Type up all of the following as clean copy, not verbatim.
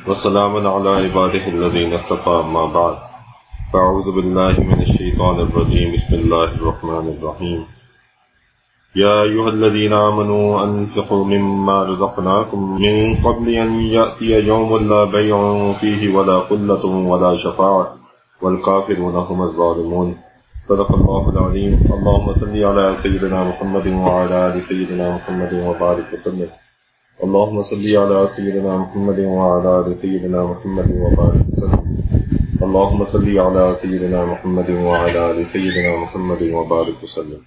وسلام على عباده الذين اصطفى أما بعد فأعوذ بالله من الشيطان الرجيم بسم الله الرحمن الرحيم يا أيها الذين آمنوا أنفقوا مما رزقناكم من قبل أن يأتي يوم لا بيع فيه ولا خلة ولا شفاعة والكافرون هم الظالمون صدق الله العظيم اللهم صل على سيدنا محمد وعلى آل سيدنا محمد وبارك وسلم اللهم صل على سيدنا محمد وعلى آل سيدنا محمد وبارك وسلم اللهم صل على سيدنا محمد وعلى آل سيدنا محمد وبارك وسلم.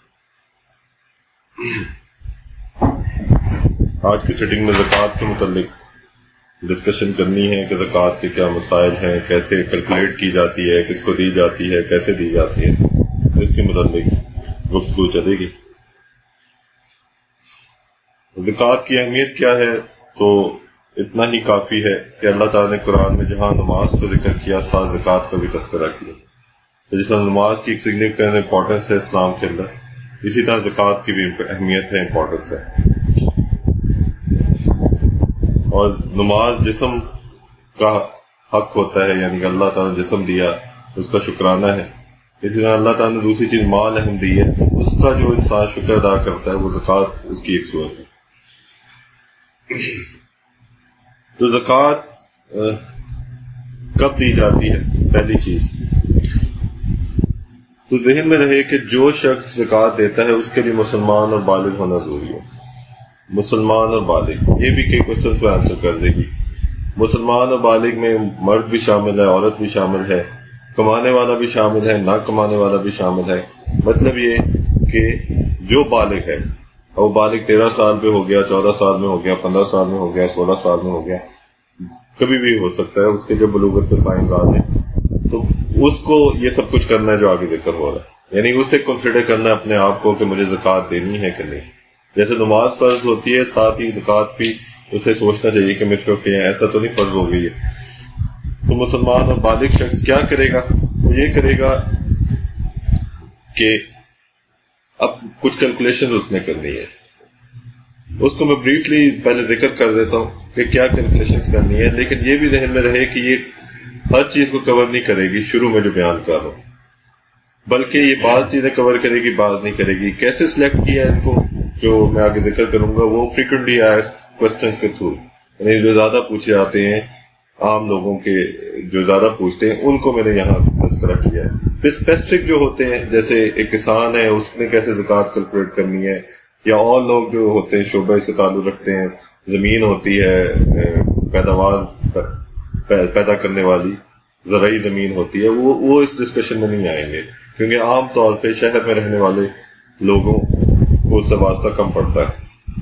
آج کی سیٹنگ میں زکوٰۃ کے متعلق ڈسکشن کرنی ہے کہ زکوٰۃ کے کیا مسائل ہیں، کیسے کیلکولیٹ کی جاتی ہے، کس کو دی جاتی ہے، کیسے دی جاتی ہے، اس کے متعلق گفتگو چلے گی. زکوٰۃ کی اہمیت کیا ہے تو اتنا ہی کافی ہے کہ اللہ تعالیٰ نے قرآن میں جہاں نماز کا ذکر کیا ساتھ زکوٰۃ کا بھی تذکرہ کیا. تو جس طرح نماز کی ایک سگنیفیکنٹ امپورٹنس ہے اسلام کے اندر، اسی طرح زکوٰۃ کی بھی اہمیت ہے، امپورٹنس ہے. اور نماز جسم کا حق ہوتا ہے، یعنی کہ اللہ تعالیٰ نے جسم دیا اس کا شکرانہ ہے. اسی طرح اللہ تعالیٰ نے دوسری چیز مال اہم دی ہے، اس کا جو انسان شکر ادا کرتا ہے وہ زکوٰۃ اس کی ایک صورت ہے. تو زکوٰۃ کب دی جاتی ہے؟ پہلی چیز تو ذہن میں رہے کہ جو شخص زکوٰۃ دیتا ہے اس کے لیے مسلمان اور بالغ ہونا ضروری ہے. مسلمان اور بالغ، یہ بھی کئی کوشچن کو آنسر کر دے گی. مسلمان اور بالغ میں مرد بھی شامل ہے، عورت بھی شامل ہے، کمانے والا بھی شامل ہے، نہ کمانے والا بھی شامل ہے. مطلب یہ کہ جو بالغ ہے اور بالغ 13 سال پہ ہو گیا، 14 سال میں ہو گیا، 15 سال میں ہو گیا، 16 سال میں ہو گیا، کبھی بھی ہو سکتا ہے، اس کے جو بلوغت کے سائنس آ جائیں تو اس کو یہ سب کچھ کرنا ہے جو آگے ذکر ہو رہا ہے. یعنی اسے کنسیڈر کرنا ہے اپنے آپ کو کہ مجھے زکوٰۃ دینی ہے کہ نہیں. جیسے نماز فرض ہوتی ہے، ساتھ ہی زکوٰۃ بھی اسے سوچنا چاہیے کہ مجھ پہ ایسا تو نہیں فرض ہو گئی ہے. تو مسلمان اور بالغ شخص کیا کرے گا؟ وہ یہ کرے گا کہ اب کچھ کیلکولیشن اس نے کرنی ہے. اس کو میں بریفلی پہلے ذکر کر دیتا ہوں کہ کیا کیلکولیشن کرنی ہے، لیکن یہ بھی ذہن میں رہے کہ یہ ہر چیز کو کور نہیں کرے گی شروع میں جو بیان کر رہا ہوں، بلکہ یہ بعض چیزیں کور کرے گی، بعض نہیں کرے گی. کیسے سلیکٹ کیا ہے ان کو جو میں آگے ذکر کروں گا، وہ فریکوینٹلی آسکڈ کوسچنز کے تھرو، یعنی جو زیادہ پوچھے جاتے ہیں عام لوگوں کے، جو زیادہ پوچھتے ہیں ان کو میں نے یہاں تذکرہ کیا ہے. پھر اسپیسیفک جو ہوتے ہیں، جیسے ایک کسان ہے اس نے کیسے زکوٰۃ کیلکولیٹ کرنی ہے، یا اور لوگ جو ہوتے ہیں شعبے سے تعلق رکھتے ہیں، زمین ہوتی ہے پیداوار پیدا کرنے والی زرعی زمین ہوتی ہے، وہ اس ڈسکشن میں نہیں آئیں گے، کیونکہ عام طور پہ شہر میں رہنے والے لوگوں کو اس سے واسطہ کم پڑتا ہے.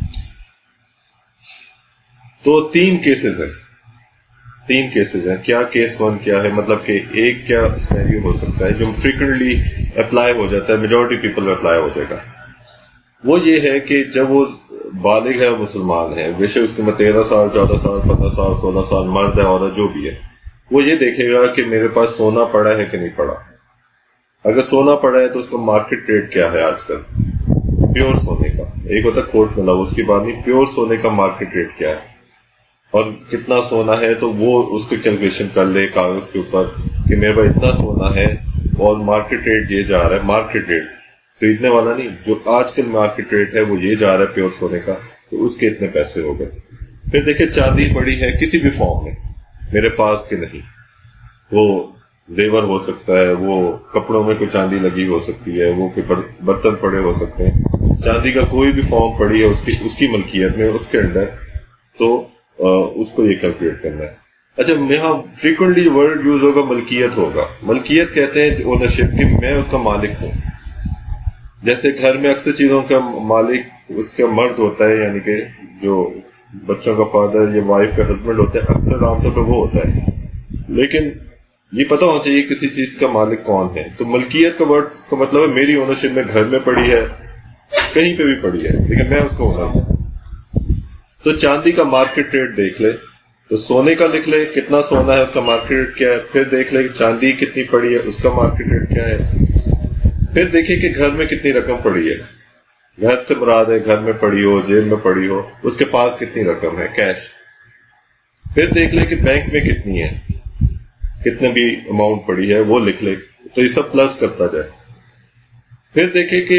تو 3 کیسز ہیں. کیا کیس 1 کیا ہے؟ مطلب کہ ایک کیا سینیریو ہو سکتا ہے جو فریکوینٹلی اپلائی ہو جاتا ہے، میجورٹی پیپل میں اپلائی ہو جائے گا. وہ یہ ہے کہ جب وہ بالغ ہے، مسلمان ہے، بے شک اس کے میں 13 سال، 14 سال، 15 سال، 16 سال، مرد ہے، عورت جو بھی ہے، وہ یہ دیکھے گا کہ میرے پاس سونا پڑا ہے کہ نہیں پڑا. اگر سونا پڑا ہے تو اس کا مارکیٹ ریٹ کیا ہے آج کل پیور سونے کا. ایک ہوتا ہے کھوٹ ملا، اس کی بات نہیں، پیور سونے کا مارکیٹ ریٹ کیا ہے اور کتنا سونا ہے. تو وہ اس کو کیلکولیشن کر لے کاغذ کے اوپر کہ میرے پاس اتنا سونا ہے اور مارکیٹ ریٹ یہ جا رہا ہے. مارکیٹ ریٹ خریدنے والا نہیں، جو آج کل مارکیٹ ریٹ ہے وہ یہ جا رہا ہے پیور سونے کا، تو اس کے اتنے پیسے ہو گئے. پھر دیکھیں چاندی پڑی ہے کسی بھی فارم میں میرے پاس کہ نہیں، وہ زیور ہو سکتا ہے، وہ کپڑوں میں کوئی چاندی لگی ہو سکتی ہے، وہ کوئی برتن پڑے ہو سکتے ہیں. چاندی کا کوئی بھی فارم پڑی ہے اس کی ملکیت میں، اس کے انڈر، تو اس کو یہ کیلکولیٹ کرنا ہے. اچھا، یہاں فریکوینٹلی ورڈ یوز ہوگا ملکیت ہوگا. ملکیت کہتے ہیں اونرشپ کی، میں اس کا مالک ہوں. جیسے گھر میں اکثر چیزوں کا مالک اس کا مرد ہوتا ہے، یعنی کہ جو بچوں کا فادر یا وائف کا ہسبینڈ ہوتا ہے، اکثر عام طور پہ وہ ہوتا ہے. لیکن یہ پتہ ہونا چاہیے کسی چیز کا مالک کون ہے. تو ملکیت کا ورڈ کا مطلب ہے میری اونرشپ میں گھر میں پڑی ہے، کہیں پہ بھی پڑی ہے، لیکن میں اس کو اونر ہوں. تو چاندی کا مارکیٹ ریٹ دیکھ لے، تو سونے کا لکھ لے کتنا سونا ہے، اس کا مارکیٹ ریٹ کیا ہے. پھر دیکھ لے کہ چاندی کتنی پڑی ہے، اس کا مارکیٹ ریٹ کیا ہے. پھر دیکھیں کہ گھر میں کتنی رقم پڑی ہے. گھر سے مراد ہے گھر میں پڑی ہو، جیب میں پڑی ہو، اس کے پاس کتنی رقم ہے کیش. फिर देख ले कि बैंक में कितनी है, कितने भी अमाउंट पड़ी है वो लिख ले, तो ये सब प्लस करता जाए। फिर देखे कि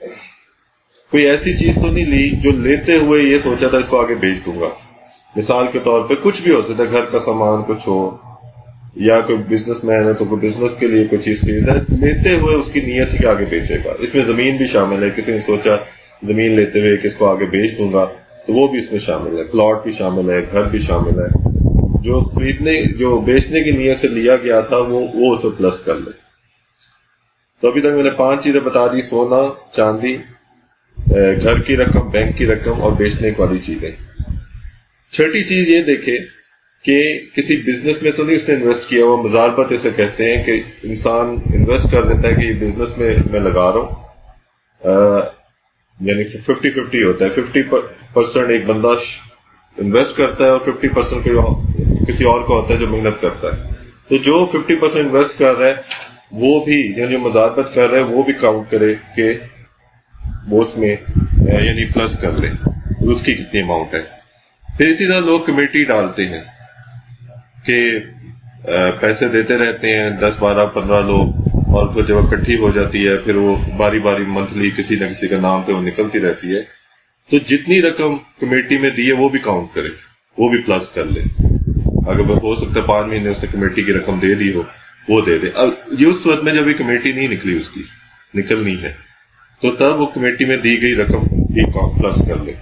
कोई ऐसी चीज तो नहीं ली जो लेते हुए ये सोचा था इसको आगे बेच दूंगा। मिसाल के तौर पे कुछ भी हो सकता है, घर का सामान कुछ हो, या कोई बिजनेसमैन है तो कोई बिजनेस के लिए कोई चीज खरीदा, लेते हुए उसकी नीयत ही कि आगे बेचेगा। इसमें जमीन भी शामिल है, किसी ने सोचा जमीन लेते हुए कि इसको आगे बेच दूंगा, तो वो भी इसमें शामिल है। प्लॉट भी शामिल है, घर भी शामिल है। जो खरीदने जो बेचने की नीयत से लिया गया था वो उसे प्लस कर ले। तो अभी तक मैंने 5 चीजें बता दी, सोना, चांदी, घर की रकम, बैंक की रकम और बेचने वाली चीजें। छठी चीज ये देखे कि किसी बिजनेस में तो नहीं उसने इन्वेस्ट किया हुआ, मुजारबत इसे कहते हैं कि इंसान इन्वेस्ट कर देता है कि ये बिजनेस में मैं लगा रहा हूं, यानी 50-50 होता है। 50% एक बंदा इन्वेस्ट करता है और 50% किसी और का होता है जो मेहनत करता है। तो जो 50% इन्वेस्ट कर रहा है वो भी, यानी जो मुजारबत कर रहा है वो भी काउंट करे कि वो उसमें यानी प्लस कर ले उसकी कितनी अमाउंट है। फिर इसी तरह लोग कमेटी डालते हैं कि पैसे देते रहते हैं 10, 12, 15 लोग, और फिर जब इकट्ठी हो जाती है फिर वो बारी बारी मंथली किसी न किसी का नाम पे वो निकलती रहती है। तो जितनी रकम कमेटी में दी है वो भी काउंट करे, वो भी प्लस कर ले। अगर हो सकता है 5 महीने उससे कमेटी की रकम दे दी हो वो दे दे। अब ये उस वक्त में जब कमेटी नहीं निकली, उसकी निकलनी है, तो तब वो कमेटी में दी गई रकम भी प्लस कर ले।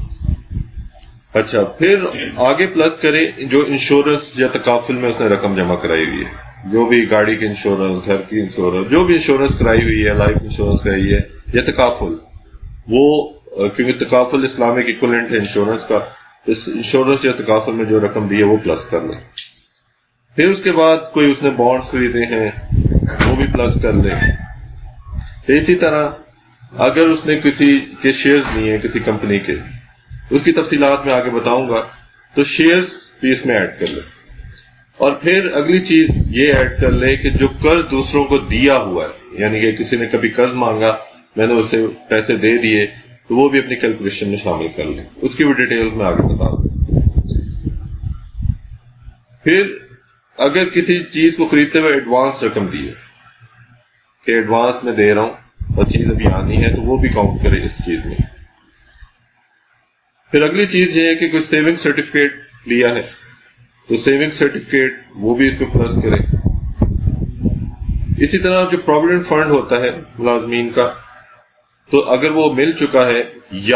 अच्छा, फिर आगे प्लस करे जो इंश्योरेंस या तकाफुल में उसने रकम जमा कराई हुई है, जो भी गाड़ी की इंश्योरेंस, घर की इंश्योरेंस, जो भी इंश्योरेंस कराई हुई है, लाइफ इंश्योरेंस कराई है या तकाफुल, वो क्योंकि तकाफुल इस्लामिक इक्विवेलेंट है इंश्योरेंस का, इस इंश्योरेंस या तकाफुल में जो रकम दी है वो प्लस कर ले। फिर उसके बाद कोई उसने बॉन्ड्स खरीदे हैं वो भी प्लस कर ले। तो इसी तरह अगर उसने किसी के शेयर्स लिए हैं किसी कंपनी के, उसकी तफसीलात में आगे बताऊंगा, तो शेयर्स भी इसमें ऐड कर ले। और फिर अगली चीज ये ऐड कर ले कि जो कर्ज दूसरों को दिया हुआ है, यानी कि किसी ने कभी कर्ज मांगा, मैंने उसे पैसे दे दिए, तो वो भी अपनी कैलकुलेशन में शामिल कर ले। उसकी भी डिटेल्स में आगे बता दूं। फिर अगर किसी चीज को खरीदते हुए एडवांस रकम दी है कि एडवांस में दे रहा हूं और चीज अभी आनी है, तो वो भी काउंट करे इस चीज में। फिर अगली चीज ये है कि कोई सेविंग सर्टिफिकेट लिया है, तो सेविंग सर्टिफिकेट वो भी इसको प्लस करे। इसी तरह जो प्रोविडेंट फंड होता है मुलाजमीन का, तो अगर वो मिल चुका है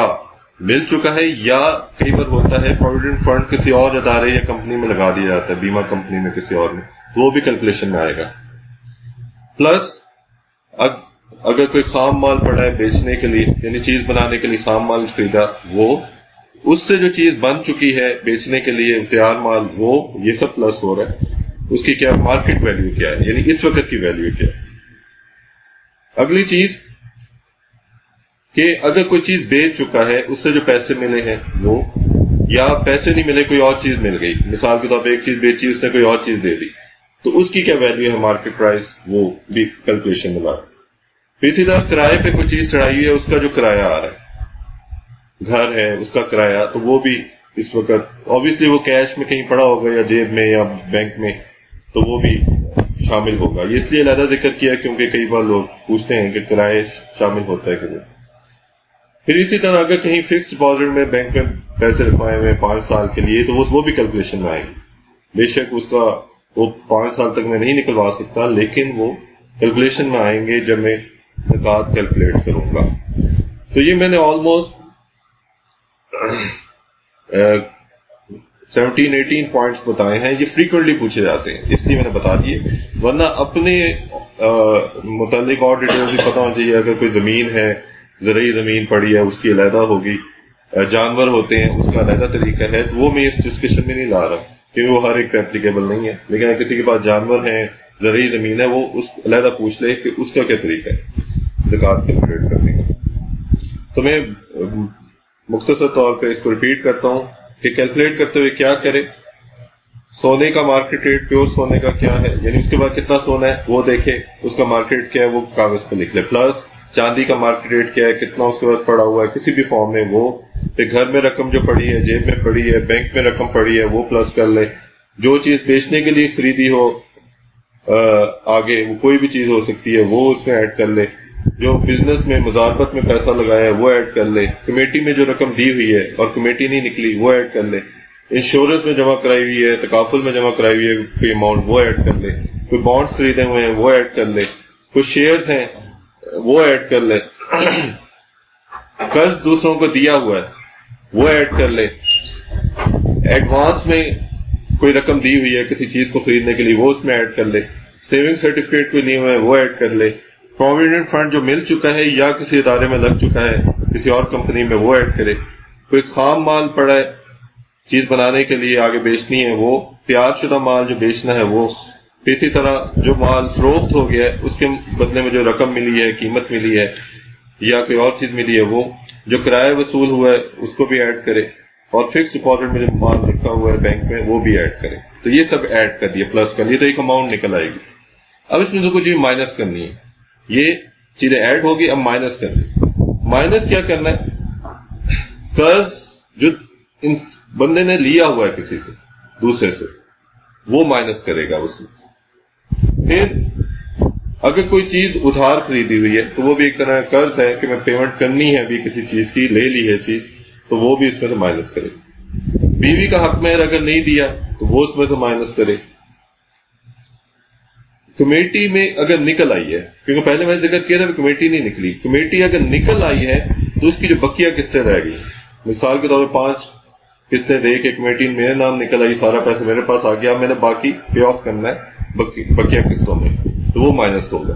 या कई बार होता है प्रोविडेंट फंड किसी और अदारे या कंपनी में लगा दिया जाता है, बीमा कंपनी में किसी और में, वो भी कैलकुलेशन में आएगा। प्लस अगर कोई खाम माल पड़ा है बेचने के लिए, यानी चीज बनाने के लिए खाम माल खरीदा, वो उससे जो चीज बन चुकी है बेचने के लिए तैयार माल, वो ये सब प्लस हो रहा है। उसकी क्या मार्केट वैल्यू क्या है, यानी इस वक्त की वैल्यू क्या है। अगली चीज कि अगर कोई चीज बेच चुका है, उससे जो पैसे मिले हैं वो, या पैसे नहीं मिले कोई और चीज मिल गई, मिसाल के तौर पर एक चीज बेची उसने कोई और चीज दे दी, तो उसकी क्या वैल्यू है मार्केट प्राइस, वो भी कैलकुलेशन में ला। फिर इसी तरह किराए पे कोई चीज चढ़ाई हुई है, उसका जो किराया आ रहा है, घर है उसका किराया, तो वो भी इस वक्त ऑब्वियसली वो कैश में कहीं पड़ा होगा या जेब में या बैंक में, तो वो भी शामिल होगा। ये इसलिए अलहदा जिक्र किया क्योंकि कई बार लोग पूछते हैं कि किराए शामिल होता है कि नहीं। फिर इसी तरह अगर कहीं फिक्स डिपॉजिट में बैंक में पैसे रखवाए हुए 5 साल के लिए, तो वो भी कैलकुलेशन में आएंगे। बेशक उसका वो 5 साल तक मैं नहीं निकलवा सकता, लेकिन वो कैलकुलेशन में आएंगे जब मैं ज़कात कैलकुलेट करूंगा। तो ये मैंने ऑलमोस्ट 17-18 पॉइंट्स बताए हैं। ये फ्रीक्वेंटली पूछे जाते हैं इसलिए मैंने बता दिए, वरना अपने मुतालिक और डिटेल्स भी पता होना चाहिए। अगर कोई जमीन है, ज़रूरी जमीन पड़ी है, उसकी अलहदा होगी, जानवर होते हैं उसका अलहदा तरीका है, तो वो मैं इस डिस्कशन में नहीं ला रहा क्योंकि वो हर एक पे एप्लीकेबल नहीं है। लेकिन अगर किसी के पास जानवर है, ज़रूरी जमीन है, वो उस अलहदा पूछ ले कि उसका क्या तरीका है ज़कात कैलकुलेट करने का। तो मैं मुख्तसर तौर पर इसको रिपीट करता हूँ कि कैलकुलेट करते हुए क्या करें। सोने का मार्केट रेट, प्योर सोने का क्या है, यानी उसके बाद कितना सोना है वो देखे, उसका मार्केट क्या है वो कागज पर लिख ले। प्लस चांदी का मार्केट रेट क्या है, कितना उसके बाद पड़ा हुआ है किसी भी फॉर्म में, वो پھر گھر میں رقم جو پڑی ہے، جیب میں پڑی ہے، بینک میں رقم پڑی ہے، وہ پلس کر لے. جو چیز بیچنے کے لیے خریدی ہو آگے، وہ کوئی بھی چیز ہو سکتی ہے، وہ اس میں ایڈ کر لے. جو بزنس میں مزاربت میں پیسہ لگایا ہے وہ ایڈ کر لے. کمیٹی میں جو رقم دی ہوئی ہے اور کمیٹی نہیں نکلی وہ ایڈ کر لے. انشورنس میں جمع کرائی ہوئی ہے، تکافل میں جمع کرائی ہوئی ہے کوئی اماؤنٹ، وہ ایڈ کر لے. کوئی بانڈز خریدے ہوئے ہیں وہ ایڈ کر لے. کوئی شیئرز ہیں وہ ایڈ کر لے. قرض دوسروں کو دیا ہوا ہے وہ ایڈ کر لے. ایڈوانس میں کوئی رقم دی ہوئی ہے کسی چیز کو خریدنے کے لیے وہ اس میں ایڈ کر لے. سیونگ سرٹیفکیٹ کوئی لیے ہوئے ہیں وہ ایڈ کر لے. پروویڈنٹ فنڈ جو مل چکا ہے یا کسی ادارے میں لگ چکا ہے کسی اور کمپنی میں وہ ایڈ کرے. کوئی خام مال پڑا ہے چیز بنانے کے لیے آگے بیچنی ہے وہ. تیار شدہ مال جو بیچنا ہے وہ. اسی طرح جو مال فروخت ہو گیا ہے اس کے بدلے میں جو رقم ملی ہے، قیمت ملی ہے یا کوئی اور چیز ملی ہے وہ. جو کرایہ وصول ہوا ہے اس کو بھی ایڈ کرے. اور فکس ڈپازٹ میں جو مال رکھا ہوا ہے بینک میں وہ بھی ایڈ کرے. تو یہ سب ایڈ کر دیا، پلس کر دیا، تو ایک اماؤنٹ نکل آئے گی. اب اس میں سے کچھ چیز مائنس کرنی ہے. یہ چیزیں ایڈ ہوگی، اب مائنس کرنی. مائنس کیا کرنا ہے؟ قرض جو بندے نے لیا ہوا ہے کسی سے، دوسرے سے، وہ مائنس کرے گا اس میں. پھر اگر کوئی چیز ادھار خریدی ہوئی ہے تو وہ بھی ایک طرح کا قرض ہے کہ میں پیمنٹ کرنی ہے ابھی کسی چیز کی، لے لی ہے چیز، تو وہ بھی اس میں سے مائنس کرے. بیوی کا حق مہر اگر نہیں دیا تو وہ اس میں سے مائنس کرے. کمیٹی میں اگر نکل آئی ہے، کیونکہ پہلے میں نے ذکر کیا تھا کہ کمیٹی نہیں نکلی، کمیٹی اگر نکل آئی ہے تو اس کی جو بقیہ قسطیں رہ گئی، مثال کے طور پر 5 قسطیں دے کے کمیٹی میرے نام نکل آئی، سارا پیسہ میرے پاس آ گیا، میں نے باقی پے آف کرنا ہے بقیہ قسطوں میں، تو وہ مائنس ہوگا.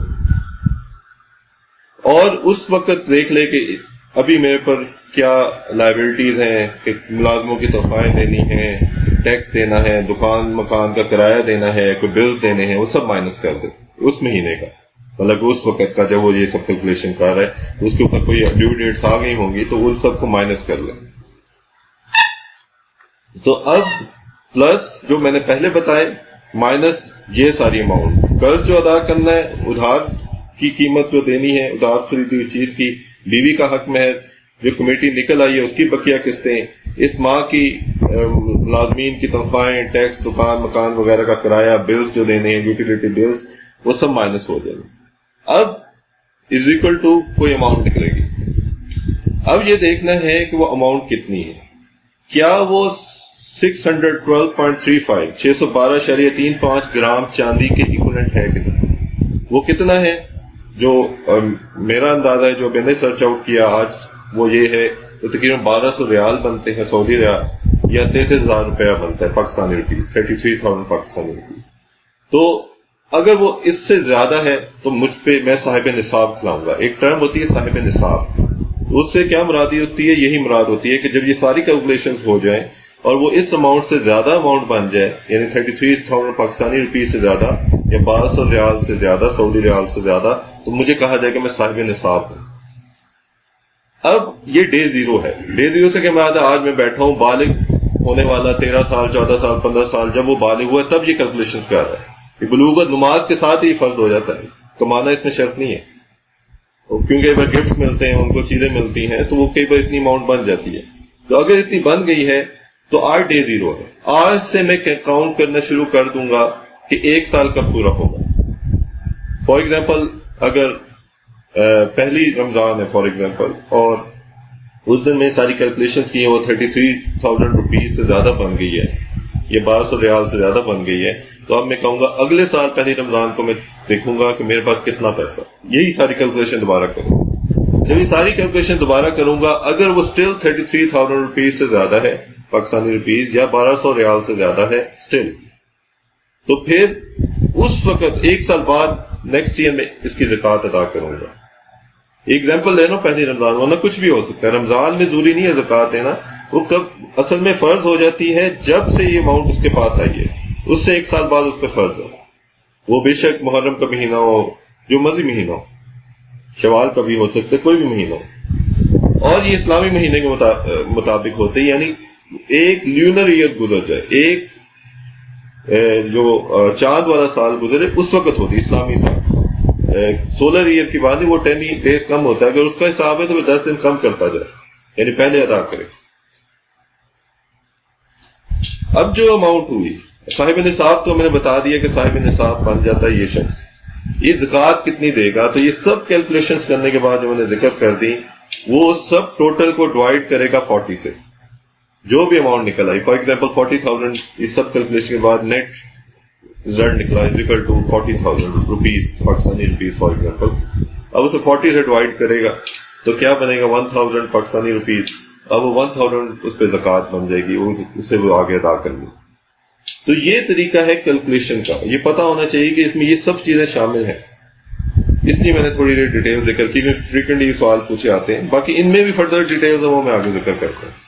اور اس وقت دیکھ لے کہ ابھی میرے پر کیا لائبلٹیز ہیں، کہ ملازموں کی تنخواہیں دینی ہیں، ٹیکس دینا ہے، دکان مکان کا کرایہ دینا ہے، کوئی بلز دینے ہیں، وہ سب مائنس کر دے اس مہینے کا. مطلب اس وقت کا جب وہ یہ سب کیلکولیشن کر رہا ہے اس کے اوپر کوئی ڈیو ڈیٹس آ گئی ہوں گی تو ان سب کو مائنس کر لیں. تو اب پلس جو میں نے پہلے بتائے مائنس یہ ساری اماؤنٹ. قرض جو ادا کرنا ہے، ادھار کی قیمت جو دینی ہے، ادھار خریدی ہوئی چیز کی، بیوی کا حق مہر، جو کمیٹی نکل آئی ہے اس کی بقیہ قسطیں، اس ماہ کی ملازمین کی تنخواہیں، ٹیکس، دکان مکان وغیرہ کا کرایہ، بلز جو دینے ہیں، یوٹیلیٹی بلز، وہ سب مائنس ہو جائیں گے. اب از اکول ٹو کوئی اماؤنٹ نکلے گی. اب یہ دیکھنا ہے کہ وہ اماؤنٹ کتنی ہے. کیا وہ 612.35 612.35 گرام چاندی کے ایکویلنٹ ہے کتنا؟ وہ کتنا ہے؟ جو میرا اندازہ ہے جو میں نے سرچ آؤٹ کیا آج وہ یہ ہے تو تقریباً 1200 ریال بنتے ہیں سعودی ریال، یا 33,000 روپیہ بنتا ہے پاکستانی روپیز، 33,000 پاکستانی روپیز. تو اگر وہ اس سے زیادہ ہے تو مجھ پہ میں صاحب نصاب کھلاؤں گا. ایک ٹرم ہوتی ہے صاحب نصاب، اس سے کیا مرادی ہوتی ہے؟ یہی مراد ہوتی ہے کہ جب یہ ساری کیلکولیشنز ہو جائیں اور وہ اس اماؤنٹ سے زیادہ اماؤنٹ بن جائے، یعنی 33,000 پاکستانی روپیز سے زیادہ یا 1200 ریال سے زیادہ، سعودی ریال سے زیادہ، تو مجھے کہا جائے کہ میں صاحب نصاب ہوں. اب یہ ڈے زیرو ہے. ڈے زیرو سے کیا مراد ہے؟ آج میں بیٹھا ہوں، بالغ ہونے والا 13 سال 14 سال 15 سال جب وہ بالغ ہوا تب یہ کیلکولیشن کر رہا ہے. یہ بلوغت نماز کے ساتھ ہی فرض ہو جاتا ہے، کمانا اس میں شرط نہیں ہے. کیونکہ کئی بار گفٹ ملتے ہیں، ان کو چیزیں ملتی ہیں، تو وہ کئی بار اتنی اماؤنٹ بن جاتی ہے. تو اگر اتنی بن گئی ہے تو آج ڈے زیرو ہے. آج سے میں کاؤنٹ کرنا شروع کر دوں گا کہ 1 سال کب پورا ہوگا. فار ایگزامپل اگر پہلی رمضان ہے فار ایگزامپل، اور اس دن میں ساری کیلکولیشنز کی ہیں، وہ 33,000 روپیز سے زیادہ بن گئی ہے، یہ 1200 ریال سے زیادہ بن گئی ہے، تو اب میں کہوں گا اگلے سال پہلی رمضان کو میں دیکھوں گا کہ میرے پاس کتنا پیسہ. یہی ساری کیلکولیشن دوبارہ کروں. جب یہ ساری کیلکولیشن دوبارہ کروں گا، اگر وہ اسٹل 33,000 روپیز سے زیادہ ہے پاکستانی روپیز یا 1200 ریال سے زیادہ ہے اسٹل، تو پھر اس وقت 1 سال بعد نیکسٹ ایئر میں اس کی زکوٰۃ ادا کروں گا. ایگزامپل لے لو پہلی رمضان، ورنہ کچھ بھی ہو سکتا ہے. رمضان میں ضروری نہیں ہے زکوٰۃ دینا، وہ کب اصل میں فرض ہو جاتی ہے جب سے یہ اماؤنٹ اس کے پاس آئی ہے، اس سے 1 سال بعد اس پہ فرض ہو. وہ بے شک محرم کا مہینہ ہو، جو مرضی مہینہ ہو، شوال کا بھی ہو سکتا ہے، کوئی بھی مہینہ ہو. اور یہ اسلامی مہینے کے مطابق ہوتے، یعنی ایک لیونر ایئر گزر جائے، ایک جو چاند والا سال گزرے اس وقت ہوتی اسلامی سال. سولر ایئر کی بات ہے، وہ 10 ڈیز کم ہوتا ہے. اگر اس کا حساب ہے تو وہ 10 دن کم کرتا جائے، یعنی پہلے ادا کرے. اب جو اماؤنٹ ہوئی صاحب نصاب تو میں نے بتا دیا کہ صاحب نصاب بن جاتا ہے یہ شخص, یہ زکوٰۃ کتنی دے گا, تو یہ سب کیلکولیشنز کرنے کے بعد جو میں نے ذکر کر دی وہ سب ٹوٹل کو ڈیوائڈ کرے گا 40 سے, جو بھی اماؤنٹ نکل آئی. فار ایگزامپل 40,000, یہ سب کیلکولیشن کے بعد نیٹ رزلٹ نکلا is equal to 40,000 rupees Pakistani rupees for example. اب اسے 40 سے ڈیوائڈ کرے گا تو کیا بنے گا 1,000 پاکستانی روپیز. اب وہ 1,000 اس پہ زکوٰۃ بن جائے گی, اسے وہ آگے ادا کرنی. تو یہ طریقہ ہے کیلکولیشن کا. یہ پتا ہونا چاہیے کہ اس میں یہ سب چیزیں شامل ہیں, اس لیے میں نے تھوڑی دیر ڈیٹیل ذکر کی کہ فریکوینٹلی سوال پوچھے آتے ہیں. باقی ان میں بھی فردر ڈیٹیلز ہیں وہ میں آگے ذکر کرتا ہوں.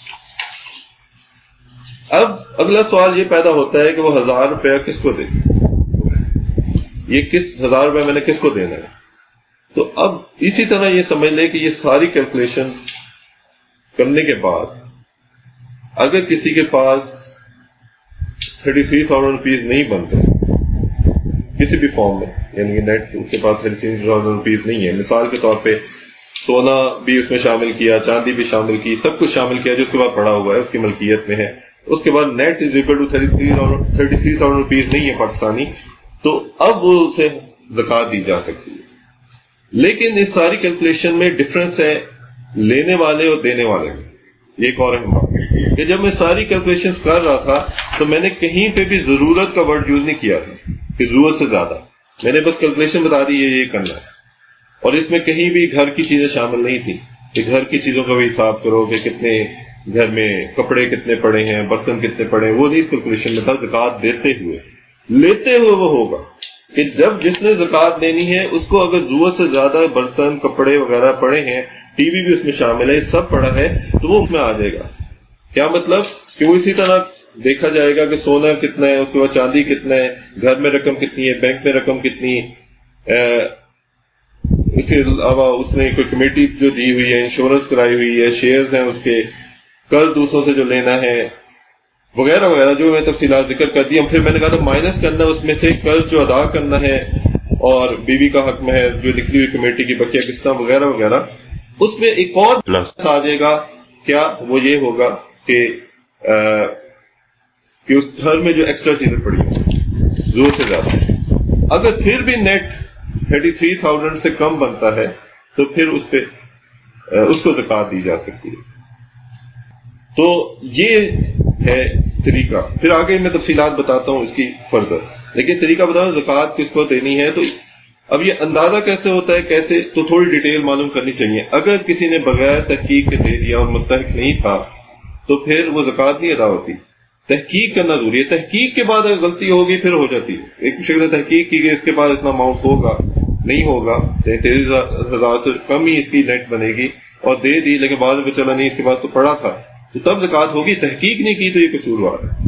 اب اگلا سوال یہ پیدا ہوتا ہے کہ وہ 1,000 روپیہ کس کو دے, یہ کس 1,000 روپیہ میں نے کس کو دینا ہے. تو اب اسی طرح یہ سمجھ لے کہ یہ ساری کیلکولیشن کرنے کے بعد اگر کسی کے پاس 33,000 روپیز نہیں بنتے کسی بھی فارم میں, یعنی کہ نیٹ اس کے پاس 33,000 روپیز نہیں ہے, مثال کے طور پہ سونا بھی اس میں شامل کیا, چاندی بھی شامل کی, سب کچھ شامل کیا جو اس کے بعد پڑا ہوا ہے اس کی ملکیت میں ہے, اس کے بعد net is equal to 33,000 rupees نہیں ہے پاکستانی, تو اب وہ اسے زکوٰۃ دی جا سکتی ہے. لیکن اس ساری کیلکولیشن میں ڈفرنس ہے لینے والے اور دینے والے میں. ایک اور اہم بات کہ جب میں ساری کیلکولیشن کر رہا تھا تو میں نے کہیں پہ بھی ضرورت کا ورڈ یوز نہیں کیا تھا کہ ضرورت سے زیادہ, میں نے بس کیلکولیشن بتا دی یہ کرنا ہے. اور اس میں کہیں بھی گھر کی چیزیں شامل نہیں تھی کہ گھر کی چیزوں کا بھی حساب کرو کہ کتنے گھر میں کپڑے کتنے پڑے ہیں, برتن کتنے پڑے ہیں, وہ نہیں اس کیلکولیشن میں تھا. زکوٰۃ دیتے ہوئے لیتے ہوئے وہ ہوگا کہ جب جس نے زکوٰۃ دینی ہے اس کو اگر ضرورت سے زیادہ برتن کپڑے وغیرہ پڑے ہیں, ٹی وی بھی اس میں شامل ہے, سب پڑا ہے, تو وہ اس میں آ جائے گا. کیا مطلب کہ وہ اسی طرح دیکھا جائے گا کہ سونا کتنا ہے, اس کے بعد چاندی کتنا ہے, گھر میں رقم کتنی ہے, بینک میں رقم کتنی, اس کے علاوہ اس نے کوئی کمیٹی جو دی ہوئی ہے, انشورنس کرائی ہوئی ہے, شیئرز ہیں اس کے, قرض دوسروں سے جو لینا ہے وغیرہ وغیرہ, جو میں تفصیلات ذکر کر دی. پھر میں نے کہا تھا مائنس کرنا اس میں سے قرض جو ادا کرنا ہے اور بیوی کا حق میں ہے جو نکلی ہوئی کمیٹی کی بقیہ قسطیں وغیرہ وغیرہ, اس میں ایک اور پلس آ جائے گا. کیا وہ یہ ہوگا کہ اس گھر میں جو ایکسٹرا چیزیں پڑی ہیں ضرورت سے زیادہ, اگر پھر بھی نیٹ 33,000 سے کم بنتا ہے تو پھر اس کو زکوٰۃ دی جا سکتی ہے. تو یہ ہے طریقہ. پھر آگے میں تفصیلات بتاتا ہوں اس کی فردر, لیکن طریقہ بتاؤں زکوٰۃ کس کو دینی ہے. تو اب یہ اندازہ کیسے ہوتا ہے, کیسے, تو تھوڑی ڈیٹیل معلوم کرنی چاہیے. اگر کسی نے بغیر تحقیق کے دے دیا اور مستحق نہیں تھا تو پھر وہ زکوٰۃ نہیں ادا ہوتی. تحقیق کرنا ضروری ہے. تحقیق کے بعد اگر غلطی ہوگی پھر ہو جاتی ہے. ایک شخص نے تحقیق کی کہ اس کے پاس اتنا اماؤنٹ ہوگا, نہیں ہوگا, 33,000 سے کم ہی اس کی نیٹ بنے گی اور دے دی, لیکن بعد میں چلا نہیں اس کے پاس تو پڑا تھا, تو تب زکوٰۃ ہوگی. تحقیق نہیں کی تو یہ قصوروار ہے.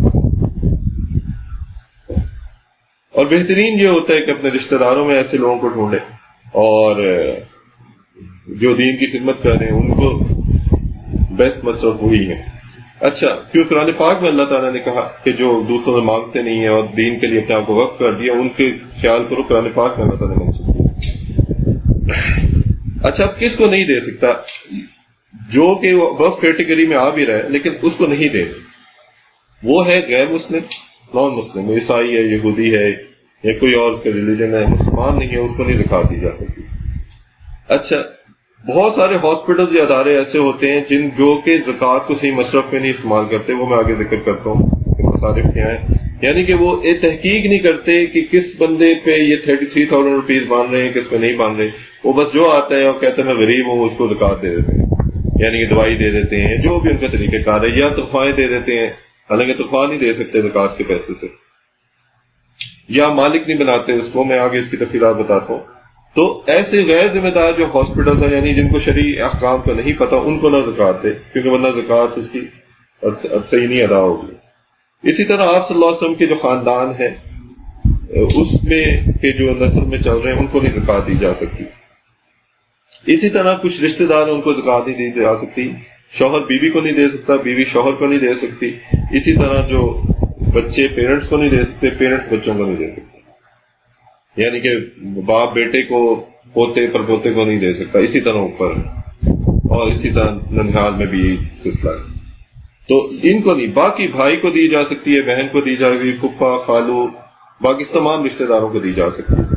اور بہترین یہ ہوتا ہے کہ اپنے رشتہ داروں میں ایسے لوگوں کو ڈھونڈے اور جو دین کی خدمت کر رہے ہیں ان کو بیسٹ مصرف وہی ہے. اچھا, کیوں قرآن پاک میں اللہ تعالیٰ نے کہا کہ جو دوسروں سے مانگتے نہیں ہیں اور دین کے لیے اپنے آپ کو وقف کر دیا, ان کے خیال کرو. قرآن پاک میں اللہ تعالیٰ نے منسوخ. اچھا, اب کس کو نہیں دے سکتا جو کہ وقف کیٹیگری میں آ بھی رہا ہے لیکن اس کو نہیں دے, وہ ہے غیر مسلم, نان مسلم, عیسائی ہے, یہودی ہے یا کوئی اور اس کا ریلیجن ہے, مسلمان نہیں ہے, اس کو نہیں زکوٰۃ دی جا سکتی. اچھا, بہت سارے ہاسپٹل یا ادارے ایسے ہوتے ہیں جو کہ زکوٰۃ کو صحیح مصرف میں نہیں استعمال کرتے, وہ میں آگے ذکر کرتا ہوں کہ مصارف کیا ہیں. یعنی کہ وہ تحقیق نہیں کرتے کہ کس بندے پہ یہ 33,000 روپیز بان رہے ہیں, کس پہ نہیں بان رہے. وہ بس جو آتا ہے اور کہتے ہیں میں غریب ہوں, اس کو زکوٰۃ دے دیتے ہیں, یعنی کہ دوائی دے دیتے ہیں, جو بھی ان کا طریقہ کار ہے, یا تحفائیں دے دیتے ہیں, حالانکہ تحفہ نہیں دے سکتے زکوٰۃ کے پیسے سے, یا مالک نہیں بناتے اس کو. میں آگے اس کی تفصیلات بتاتا ہوں. تو ایسے غیر ذمہ دار جو ہاسپٹل ہیں, یعنی جن کو شرعی احکام کا نہیں پتا, ان کو نہ زکوٰۃ دے, کیونکہ ورنہ زکوٰۃ اس کی صحیح نہیں ادا ہوگی. اسی طرح آپ صلی اللہ علیہ وسلم کے جو خاندان ہے اس میں کے جو نسل میں چل رہے ہیں ان کو نہیں زکوٰۃ دی جا سکتی. اسی طرح کچھ رشتہ دار ان کو زکوٰۃ نہیں دی جا سکتی. شوہر بیوی کو نہیں دے سکتا, بیوی شوہر کو نہیں دے سکتی. اسی طرح جو بچے پیرنٹس کو نہیں دے سکتے, پیرنٹس بچوں کو نہیں دے سکتے, یعنی کہ باپ بیٹے کو, پوتے پر پوتے کو نہیں دے سکتا. اسی طرح اوپر, اور اسی طرح ننھیال میں بھی یہی سلسلہ ہے. تو ان کو نہیں، باقی بھائی کو دی جا سکتی ہے، بہن کو دی جا سکتی ہے، پھپھا خالو، باقی تمام رشتہ داروں کو دی جا سکتی ہے۔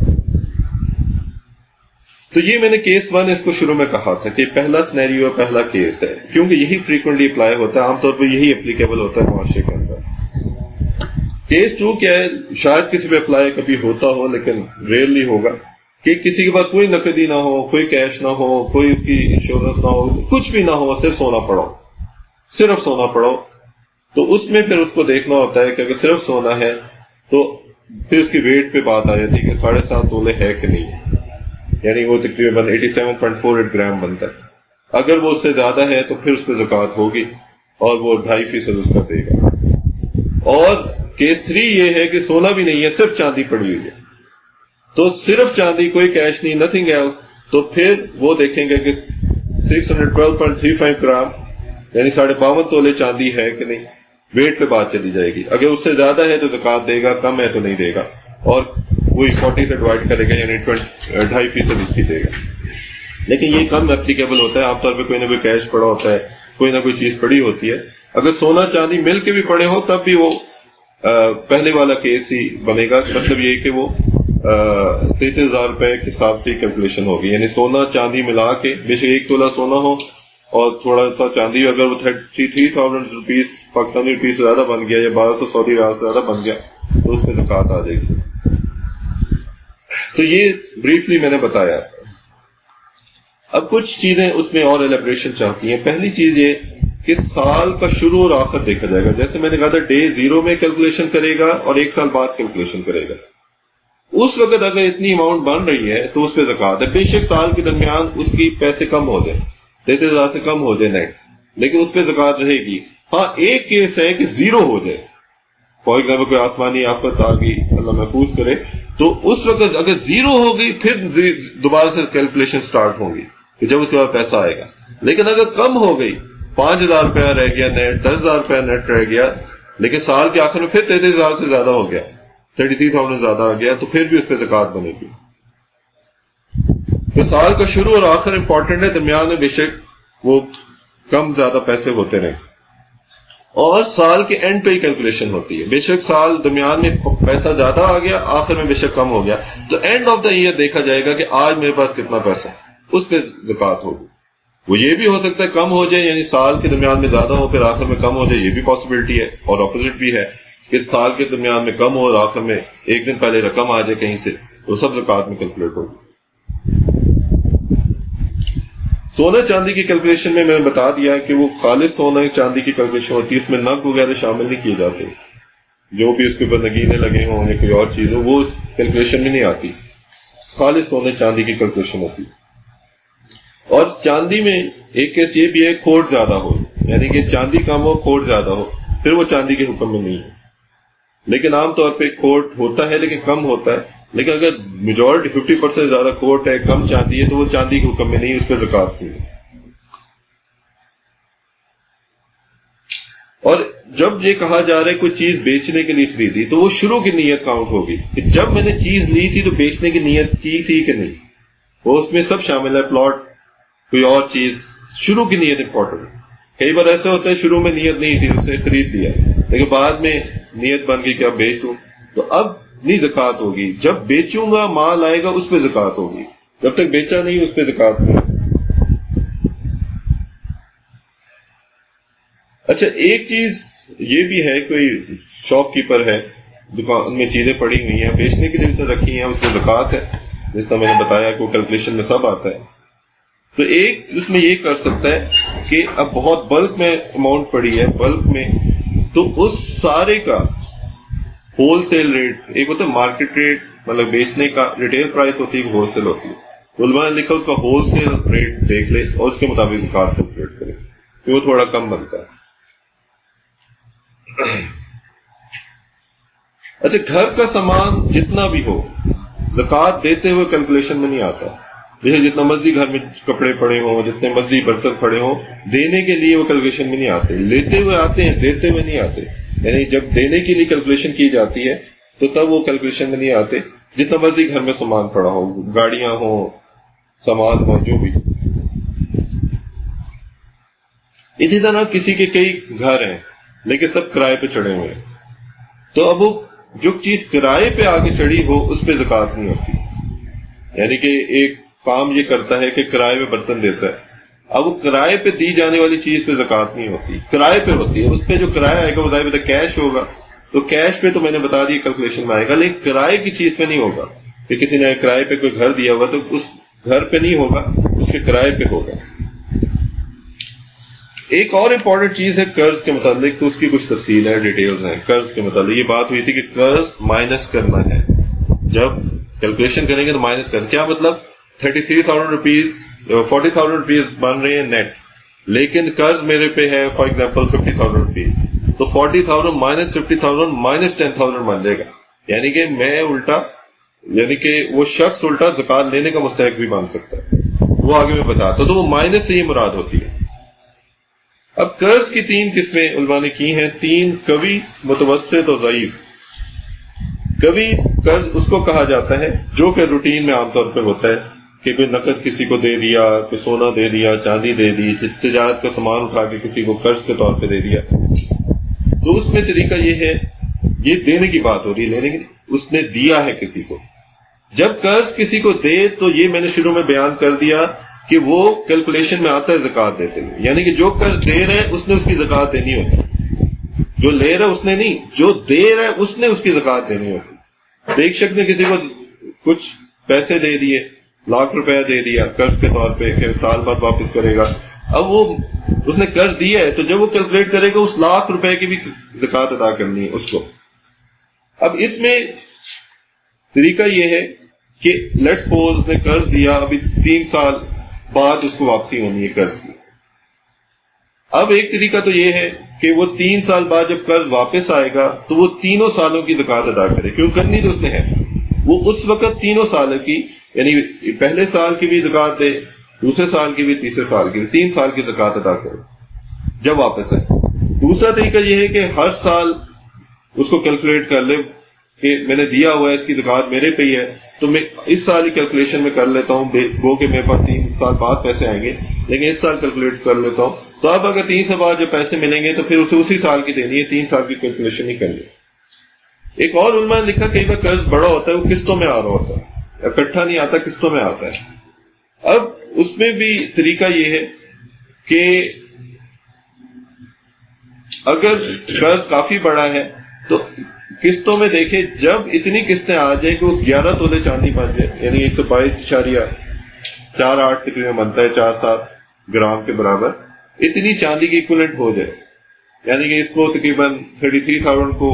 تو یہ میں نے کیس 1 اس کو شروع میں کہا تھا کہ پہلا سینیریو پہلا کیس ہے، کیونکہ یہی فریکوینٹلی اپلائی ہوتا ہے، عام طور پہ یہی اپلیکیبل ہوتا ہے معاشرے کے اندر۔ کیس 2 کیا ہے، شاید کسی پہ اپلائی کبھی ہوتا ہو لیکن ریئرلی ہوگا، کہ کسی کے پاس کوئی نقدی نہ ہو، کوئی کیش نہ ہو، کوئی اس کی انشورنس نہ ہو، کچھ بھی نہ ہو، صرف سونا پڑا ہو، صرف سونا پڑا ہو۔ تو اس میں پھر اس کو دیکھنا ہوتا ہے کہ اگر صرف سونا ہے تو پھر اس کی ویٹ پہ بات آ جاتی ہے کہ 7.5 تولے ہے کہ نہیں، یعنی وہ تقریباً 87.48 گرام بنتا ہے۔ اگر وہ اس سے زیادہ ہے تو پھر اس پہ زکوٰۃ ہوگی اور وہ 2.5% اس کا دے گا۔ اور کیس 3 یہ ہے کہ سونا بھی نہیں ہے، صرف چاندی پڑی ہوئی ہے، تو صرف چاندی، کوئی کیش نہیں، نتھنگ ایلس، تو پھر وہ دیکھیں گے کہ 612.35 گرام یعنی 52.5 تولے چاندی ہے کہ نہیں، ویٹ پہ بات چلی جائے گی۔ اگر اس سے زیادہ ہے تو زکوٰۃ دے گا، کم ہے تو نہیں دے گا، اور وہی 40 سے ڈیوائڈ کرے گا، یعنی 2.5% اس کی دے گا۔ لیکن یہ کم اپلیکیبل ہوتا ہے، عام طور پہ کوئی نہ کوئی کیش پڑا ہوتا ہے، کوئی نہ کوئی چیز پڑی ہوتی ہے۔ اگر سونا چاندی مل کے بھی پڑے ہو تب بھی وہ پہلے والا کیس ہی بنے گا، مطلب یہ کہ وہ 33,000 روپے کے حساب سے کیلکولیشن ہوگی، یعنی سونا چاندی ملا کے، بے شک 1 تولہ سونا ہو اور تھوڑا سا چاندی، اگر وہ 33,000 روپیز پاکستانی روپیز سے زیادہ بن گیا یا 1200 سعودی ریال سے زیادہ بن گیا تو اس میں زکوٰۃ آ جائے گی۔ تو یہ بریفلی میں نے بتایا۔ اب کچھ چیزیں اس میں اور ایلیبریشن چاہتی ہیں۔ پہلی چیز یہ کہ سال کا شروع اور آخر دیکھا جائے گا، جیسے میں نے کہا تھا ڈے 0 میں کیلکولیشن کرے گا اور 1 سال بعد کیلکولیشن کرے گا۔ اس وقت اگر اتنی اماؤنٹ بن رہی ہے تو اس پہ زکوٰۃ ہے، بے شک سال کے درمیان اس کی پیسے کم ہو جائیں، 33,000 سے کم ہو جائے نیٹ، لیکن اس پہ زکوٰۃ رہے گی۔ ہاں ایک کیس ہے کہ 0 ہو جائے، فار ایگزامپل کوئی آسمانی آفت آ گئی، اللہ محفوظ کرے، تو اس وقت اگر 0 ہو گئی پھر دوبارہ سے کیلکولیشن سٹارٹ ہوگی کہ جب اس کے بعد پیسہ آئے گا۔ لیکن اگر کم ہو گئی، 5,000 روپیہ رہ گیا نیٹ، 10,000 روپیہ نیٹ رہ گیا، لیکن سال کے آخر میں پھر 33,000 سے زیادہ ہو گیا، 33,000 زیادہ آ گیا، تو پھر بھی اس پہ زکوٰۃ بنے گی۔ تو سال کا شروع اور آخر امپورٹنٹ ہے، درمیان میں بے شک وہ کم زیادہ پیسے ہوتے رہے، اور سال کے اینڈ پہ ہی کیلکولیشن ہوتی ہے، بے شک سال درمیان میں پیسہ زیادہ آ گیا، آخر میں بے شک کم ہو گیا، تو اینڈ آف دا ایئر دیکھا جائے گا کہ آج میرے پاس کتنا پیسہ، اس پہ زکوٰۃ ہوگی۔ وہ یہ بھی ہو سکتا ہے کم ہو جائے، یعنی سال کے درمیان میں زیادہ ہو پھر آخر میں کم ہو جائے، یہ بھی پاسبلٹی ہے، اور اپوزٹ بھی ہے کہ سال کے درمیان میں کم ہو اور آخر میں ایک دن پہلے رقم آ جائے کہیں سے، وہ سب زکوٰۃ میں کیلکولیٹ ہوگی۔ سونا چاندی کی کیلکولیشن میں نے بتا دیا کہ وہ خالص سونا چاندی کی کیلکولیشن ہوتی ہے، اس میں نگ وغیرہ شامل نہیں کیے جاتے، جو بھی اس کے اوپر نگینے لگے ہوں یا کوئی اور چیز ہو وہ اس کیلکولیشن میں نہیں آتی، خالص سونے چاندی کی کیلکولیشن ہوتی ہے۔ اور چاندی میں ایک کیس یہ بھی ہے کھوٹ زیادہ ہو، یعنی کہ چاندی کم ہو کھوٹ زیادہ ہو، پھر وہ چاندی کے حکم میں نہیں ہے، لیکن عام طور پہ کھوٹ ہوتا ہے لیکن کم ہوتا ہے، لیکن اگر میجورٹی 50% زیادہ کھوٹ ہے، کم چاندی ہے، تو وہ چاندی کے حکم میں نہیں، اس پہ زکوٰۃ نہیں ہے۔ اور جب یہ کہا جا رہا ہے کوئی چیز بیچنے کے لیے خریدی تو وہ شروع کی نیت کاؤنٹ ہوگی کہ جب میں نے چیز لی تھی تو بیچنے کی نیت کی تھی کہ نہیں، وہ اس میں سب شامل ہے، پلاٹ کوئی اور چیز، شروع کی نیت امپورٹنٹ ہے۔ کئی بار ایسا ہوتا ہے شروع میں نیت نہیں تھی، اسے خرید لیا، لیکن بعد میں نیت بن گئی کہ اب بیچ دوں، تو اب نہیں زکوٰۃ ہوگی، جب بیچوں گا مال آئے گا اس پہ زکوٰۃ ہوگی، جب تک بیچا نہیں اس پہ زکوٰۃ نہیں۔ اچھا ایک چیز یہ بھی ہے، کوئی شاپ کیپر ہے، دکان میں چیزیں پڑی ہوئی ہیں، بیچنے کے لیے رکھی ہیں، اس میں زکوٰۃ ہے، جس طرح میں نے بتایا کہ وہ کیلکولیشن میں سب آتا ہے، تو ایک اس میں یہ کر سکتا ہے کہ اب بہت بلک میں اماؤنٹ پڑی ہے، بلک میں، تو اس سارے کا ہول سیل ریٹ، ایک ہوتا ہے مارکیٹ ریٹ، مطلب بیچنے کا ریٹیل پرائس ہوتی ہے، ہول سیل ہوتی ہے، علماء نے لکھا اس کا ہول سیل ریٹ دیکھ لے اور اس کے مطابق زکوٰۃ کیلکولیٹ کرے، کہ وہ تھوڑا کم بنتا ہے۔ اچھا گھر کا سامان جتنا بھی ہو زکوٰۃ دیتے ہوئے کیلکولیشن میں نہیں آتا، جیسے جتنا مرضی گھر میں کپڑے پڑے ہوں، جتنے مرضی برتن پڑے ہوں، دینے کے لیے وہ کیلکولیشن میں نہیں آتے، لیتے ہوئے آتے ہیں، دیتے ہوئے نہیں آتے، یعنی جب دینے کے لیے کیلکولیشن کی جاتی ہے تو تب وہ کیلکولیشن میں نہیں آتے، جتنا مرضی گھر میں سامان پڑا ہو، گاڑیاں ہوں، سامان ہو، جو بھی۔ اسی طرح کسی کے کئی گھر ہیں لیکن سب کرائے پہ چڑھے ہوئے ہیں، تو اب وہ جو چیز کرائے پہ آگے چڑھی ہو اس پہ زکوٰۃ نہیں ہوتی. یعنی کہ ایک کام یہ کرتا ہے کہ کرائے پہ برتن دیتا ہے، اب وہ کرائے پہ دی جانے والی چیز پہ زکوٰۃ نہیں ہوتی، کرائے پہ ہوتی ہے. اس پہ جو کرایہ آئے گا وہ ظاہر کیش ہوگا، تو کیش پہ تو میں نے بتا دی کیلکولیشن میں آئے گا، لیکن کرائے کی چیز پہ نہیں ہوگا کہ کسی نے کرائے پہ کوئی گھر دیا ہوا تو اس گھر پہ نہیں ہوگا، اس کے کرائے پہ ہوگا. ایک اور امپورٹنٹ چیز ہے قرض کے متعلق، تو اس کی کچھ تفصیل ہے، ڈیٹیلز ہیں. قرض کے متعلق یہ بات ہوئی تھی کہ قرض مائنس کرنا ہے، جب کیلکولیشن کریں گے تو مائنس کرنا. کیا مطلب؟ 33,000 روپیز 40,000 روپیز بن رہے ہیں نیٹ، لیکن قرض میرے پہ ہے فار ایگزامپل 50,000 روپیز، تو 40,000 مائنس 50,000 مائنس 10,000 بن جائے گا. یعنی کہ میں الٹا، یعنی کہ وہ شخص الٹا زکوٰۃ لینے کا مستحق بھی بن سکتا ہے، وہ آگے میں بتاتا. تو وہ مائنس سے یہ مراد ہوتی ہے. اب قرض کی 3 قسمیں علماء نے کی ہیں، 3: قوی، متوسط اور ضعیف. قوی قرض اس کو کہا جاتا ہے جو کہ روٹین میں عام طور پہ ہوتا ہے کہ کوئی نقد کسی کو دے دیا، کوئی سونا دے دیا، چاندی دے دی، تجارت کا سامان اٹھا کے کسی کو قرض کے طور پہ دے دیا. تو اس میں طریقہ یہ ہے، یہ دینے کی بات ہو رہی ہے، لیکن اس نے دیا ہے کسی کو. جب قرض کسی کو دے تو یہ میں نے شروع میں بیان کر دیا کہ وہ کیلکولیشن میں آتا ہے زکوٰۃ دیتے ہوئے. یعنی کہ جو قرض دے رہا ہے اس نے اس کی زکوٰۃ دینی ہوتی، جو لے رہا ہے اس نے نہیں، جو دے رہا ہے اس نے اس کی زکوٰۃ دینی ہوتی. تو ایک شخص نے کسی کو کچھ پیسے دے دیے، ₹1,00,000 دے دیا قرض کے طور پہ کہ سال بعد واپس کرے گا. اب وہ اس نے قرض دیا ہے تو جب وہ کیلکولیٹ کرے گا اس ₹1,00,000 کی بھی زکوٰۃ ادا کرنی ہے اس کو. اب اس میں طریقہ یہ ہے کہ لیٹس سپوز اس نے قرض دیا، ابھی 3 سال بعد اس کو واپسی ہونی ہے قرض کی. اب ایک طریقہ تو یہ ہے کہ وہ 3 سال بعد جب قرض واپس آئے گا تو وہ تینوں سالوں کی زکوٰۃ ادا کرے، کیوں کرنی تو اس نے ہے. وہ اس وقت تینوں سال کی، یعنی پہلے سال کی بھی زکوٰۃ دے، دوسرے سال کی بھی، تیسرے سال کی بھی، 3 سال کی زکوٰۃ ادا کرے جب واپس آئے. دوسرا طریقہ یہ ہے کہ ہر سال اس کو کیلکولیٹ کر لے کہ میں نے دیا ہوا ہے، اس کی زکوٰۃ میرے پہ ہی ہے، تو میں اس سال ہی کیلکولیشن میں کر لیتا ہوں، گو کہ میرے پاس 3 سال بعد پیسے آئیں گے، لیکن اس سال کیلکولیٹ کر لیتا ہوں. تو اب اگر 3 سال بعد جو پیسے ملیں گے تو پھر اسے اسی سال کی دینی ہے، 3 سال کی کیلکولیشن ہی کرنی. ایک اور علماء نے لکھا کئی بار قرض بڑا ہوتا ہے، وہ قسطوں میں آ رہا ہوتا ہے، اکٹھا نہیں آتا، قسطوں میں آتا ہے. اب اس میں بھی طریقہ یہ ہے کہ اگر قرض کافی بڑا ہے تو قسطوں میں دیکھیں، جب اتنی قسطیں آ جائیں کہ وہ 11 تولے چاندی بن جائے، یعنی 122.48 تقریباً بنتا ہے، 4-7 گرام کے برابر، اتنی چاندی کی ایکویلنٹ ہو جائے، یعنی کہ اس کو تقریباً 33,000 کو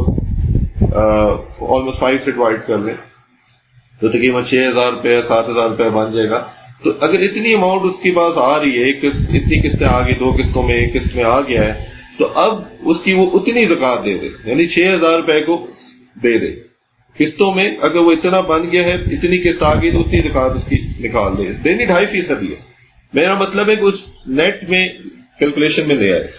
آلموسٹ 5 سے ڈیوائڈ کر لیں تو تقریباً 6,000 روپے 7,000 روپے بن جائے گا. تو اگر اتنی اماؤنٹ اس کے پاس آ رہی ہے، اتنی قسطیں آ گئی، 2 قسطوں میں 1 قسط میں آ گیا ہے، تو اب اس کی وہ اتنی زکوٰۃ دے دے، یعنی 6,000 روپے کو دے دے قسطوں میں. اگر وہ اتنا بن گیا ہے، اتنی قسط آ گئی تو اتنی زکوٰۃ اس کی نکال دے، دینی 2.5% ہی ہے. میرا مطلب ہے کہ اس نیٹ میں کیلکولیشن میں لے آئے.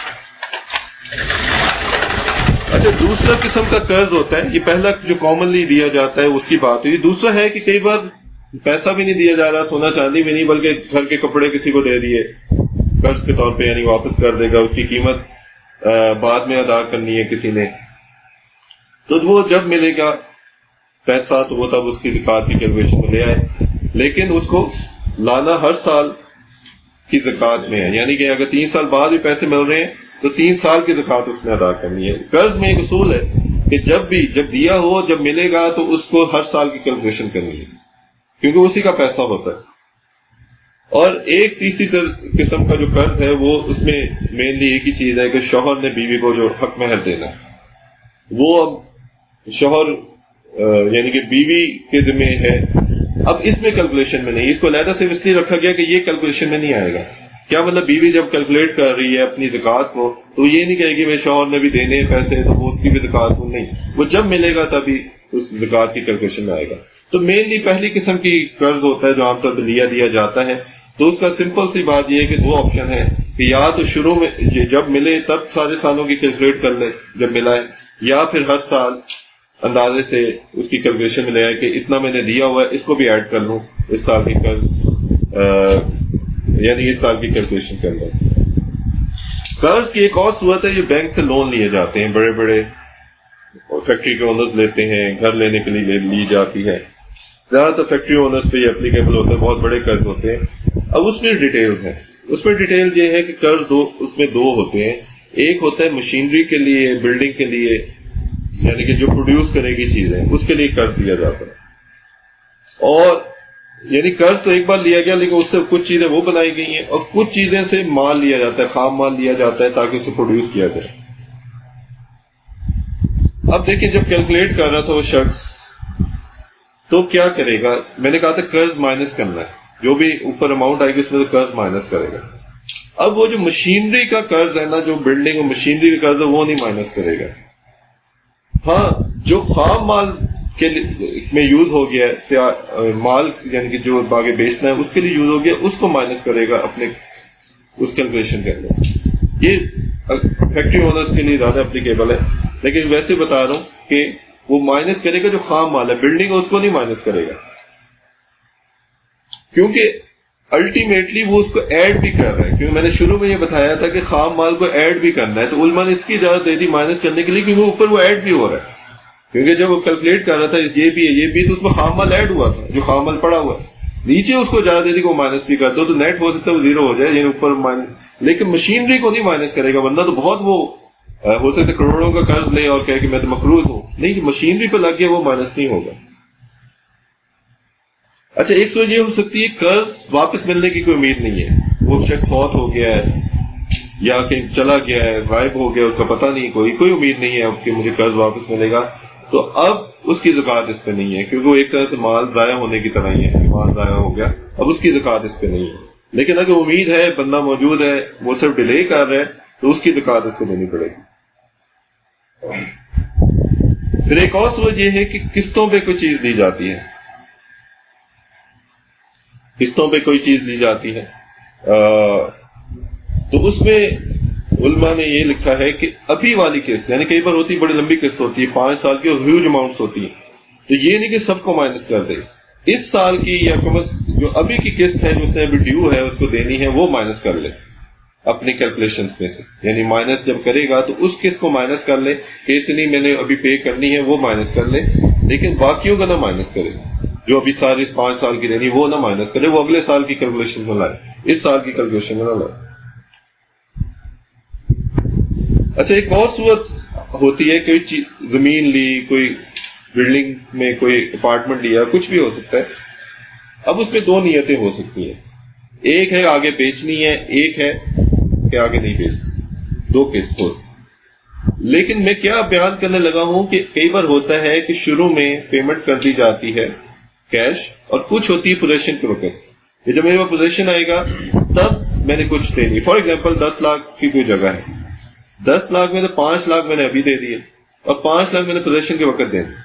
اچھا، دوسرا قسم کا قرض ہوتا ہے، یہ پہلا جو کامنلی دیا جاتا ہے اس کی بات ہوئی. دوسرا ہے کہ کئی بار پیسہ بھی نہیں دیا جا رہا، سونا چاندی بھی نہیں، بلکہ گھر کے کپڑے کسی کو دے دیے قرض کے طور پہ، یعنی واپس کر دے گا، اس کی قیمت بعد میں ادا کرنی ہے کسی نے، تو وہ جب ملے گا پیسہ تو وہ تب اس کی زکوٰۃ کی کیلکولیشن میں لے آئے. لیکن اس کو لانا ہر سال کی زکوٰۃ میں ہے، یعنی کہ اگر 3 سال بعد بھی پیسے مل رہے ہیں تو 3 سال کی زکوٰۃ اس نے ادا کرنی ہے. قرض میں ایک اصول ہے کہ جب دیا ہو، جب ملے گا تو اس کو ہر سال کی کیلکولیشن کرنی ہے، کیونکہ اسی کا پیسہ ہوتا ہے. اور ایک تیسری قسم کا جو قرض ہے وہ اس میں مینلی ایک ہی چیز ہے کہ شوہر نے بیوی کو جو حق مہر دینا ہے، وہ اب شوہر یعنی کہ بیوی کے ذمہ ہے. اب اس میں کیلکولیشن میں نہیں، اس کو علیحدہ سے اس لیے رکھا گیا کہ یہ کیلکولیشن میں نہیں آئے گا. کیا مطلب؟ بیوی جب کیلکولیٹ کر رہی ہے اپنی زکوٰۃ کو تو یہ نہیں کہے گی میں شوہر نے بھی دینے پیسے تو وہ اس کی بھی زکوٰۃ کو نہیں، وہ جب ملے گا تبھی اس زکوٰۃ کی کیلکولیشن میں آئے گا. تو مینلی پہلی قسم کی قرض ہوتا ہے جو عام طور پہ دیا جاتا ہے. تو اس کا سمپل سی بات یہ ہے کہ 2 آپشن ہیں کہ یا تو شروع میں جب ملے تب سارے سالوں کی کیلکولیٹ کر لے جب ملا ہے، یا پھر ہر سال اندازے سے اس کی کیلکولیشن میں لے آئے کہ اتنا میں نے دیا ہوا ہے، اس کو بھی ایڈ کر لوں اس سال کی قرض، یعنی اس سال کی کیلکولیشن کر لوں. قرض کی ایک اور صورت ہے، یہ بینک سے لون لیے جاتے ہیں، بڑے بڑے فیکٹری کے اونرز لیتے ہیں، گھر لینے کے لیے لی جاتی ہے، زیادہ تر فیکٹری اونرز پہ یہ اپلیکیبل ہوتے ہیں، بہت بڑے قرض ہوتے ہیں۔ اب اس میں ڈیٹیلز ہیں، اس میں ڈیٹیل یہ ہے کہ قرض اس میں دو ہوتے ہیں، ایک ہوتا ہے مشینری کے لیے، بلڈنگ کے لیے، یعنی کہ جو پروڈیوس کرے گی چیزیں اس کے لیے قرض دیا جاتا ہے، اور یعنی قرض تو ایک بار لیا گیا لیکن اس سے کچھ چیزیں وہ بنائی گئی ہیں، اور کچھ چیزیں سے مال لیا جاتا ہے، خام مال لیا جاتا ہے تاکہ اسے پروڈیوس کیا جائے۔ اب دیکھیں جب کیلکولیٹ کر رہا تھا وہ شخص تو کیا کرے گا، میں نے کہا تھا قرض مائنس کرنا ہے، جو بھی اوپر اماؤنٹ آئے گی اس میں سے قرض مائنس کرے گا۔ اب وہ جو مشینری کا قرض ہے نا، جو بلڈنگ اور مشینری کا قرض ہے وہ نہیں مائنس کرے گا، ہاں جو خام مال کے میں یوز ہو گیا ہے، مال یعنی کہ جو باغے بیچنا ہے اس کے لیے یوز ہو گیا، اس کو مائنس کرے گا اپنے اس کیلکولیشن کے اندر۔ یہ فیکٹری اونرز کے لیے زیادہ اپلیکیبل ہے، لیکن ویسے بتا رہا ہوں کہ وہ مائنس کرے گا جو خام مال ہے، بلڈنگ ہے اس کو نہیں مائنس کرے گا، کیونکہ الٹیمیٹلی وہ اس کو ایڈ بھی کر رہا ہے، کیونکہ میں نے شروع میں یہ بتایا تھا کہ خام مال کو ایڈ بھی کرنا ہے، تو علماء نے اس کی اجازت دے دی مائنس کرنے کے لیے، کیونکہ اوپر وہ ایڈ بھی ہو رہا ہے، کیونکہ جب وہ کیلکولیٹ کر رہا تھا یہ بھی ہے یہ بھی، تو اس میں خام مال ایڈ ہوا تھا جو خام مال پڑا ہوا ہے، نیچے اس کو اجازت دے دی کہ وہ مائنس بھی کر دو، تو نیٹ ہو سکتا ہے وہ زیرو ہو جائے، یعنی اوپر مائنس، لیکن مشینری کو نہیں مائنس کرے گا، ورنہ تو بہت وہ ہو سکتا ہے کروڑوں کا قرض لے اور کہے کہ میں تو مقروض ہوں، نہیں، مشینری پہ لگ گیا وہ مائنس نہیں ہوگا۔ اچھا، ایک صورت یہ ہو سکتی ہے قرض واپس ملنے کی کوئی امید نہیں ہے، وہ شخص فوت ہو گیا ہے یا کہیں چلا گیا ہے، غائب ہو گیا، اس کا پتہ نہیں، کوئی امید نہیں ہے اب کہ مجھے قرض واپس ملے گا، تو اب اس کی زکوٰۃ اس پہ نہیں ہے، کیونکہ وہ ایک طرح سے مال ضائع ہونے کی طرح ہی ہے، مال ضائع ہو گیا، اب اس کی زکوٰۃ اس پہ نہیں ہے۔ لیکن اگر امید ہے، بندہ موجود ہے، وہ صرف ڈیلے کر رہا ہے، تو اس کی زکوٰۃ اس کو دینی پڑے گی۔ پھر ایک اور صورت یہ ہے کہ قسطوں پہ کوئی چیز دی جاتی ہے، قسطوں پہ کوئی چیز لی جاتی ہے، تو اس میں علماء نے یہ لکھا ہے کہ ابھی والی قسط، یعنی کئی بار ہوتی بڑی لمبی قسط ہوتی ہے، 5 سال کی، اور ہیوج اماؤنٹس ہوتی ہیں، تو یہ نہیں کہ سب کو مائنس کر دے، اس سال کی یا کم از جو ابھی کی قسط ہے جو اس نے ابھی ڈیو ہے اس کو دینی ہے، وہ مائنس کر لے اپنی کیلکولیشن میں سے، یعنی مائنس جب کرے گا تو اس قسط کو مائنس کر لے کہ اتنی میں نے ابھی پے کرنی ہے، وہ مائنس کر لے، لیکن باقیوں کا نہ مائنس کرے، جو ابھی ساری 5 سال کی دینی وہ نہ مائنس کرے، وہ اگلے سال کی کیلکولیشن میں لائے، اس سال کی کیلکولیشن میں نہ لائے۔ اچھا، ایک اور صورت ہوتی ہے، کوئی چیز زمین لی، کوئی بلڈنگ میں کوئی اپارٹمنٹ لیا، کچھ بھی ہو سکتا ہے، اب اس میں دو نیتیں ہو سکتی ہیں، ایک ہے آگے بیچنی ہے، ایک ہے کہ آگے نہیں بیچنی، دو قسط ہو۔ لیکن میں کیا بیان کرنے لگا ہوں کہ کئی بار ہوتا ہے کہ شروع میں پیمنٹ کر دی جاتی ہے کیش، اور کچھ ہوتی ہے پوزیشن کے وقت، کہ جب میرے پاس پوزیشن آئے گا تب میں نے کچھ دینی، فار ایگزامپل 10 لاکھ کی کوئی جگہ ہے، 10 لاکھ میں سے 5 لاکھ میں نے ابھی دے دیے اور 5 لاکھ میں نے پوزیشن کے وقت دینے،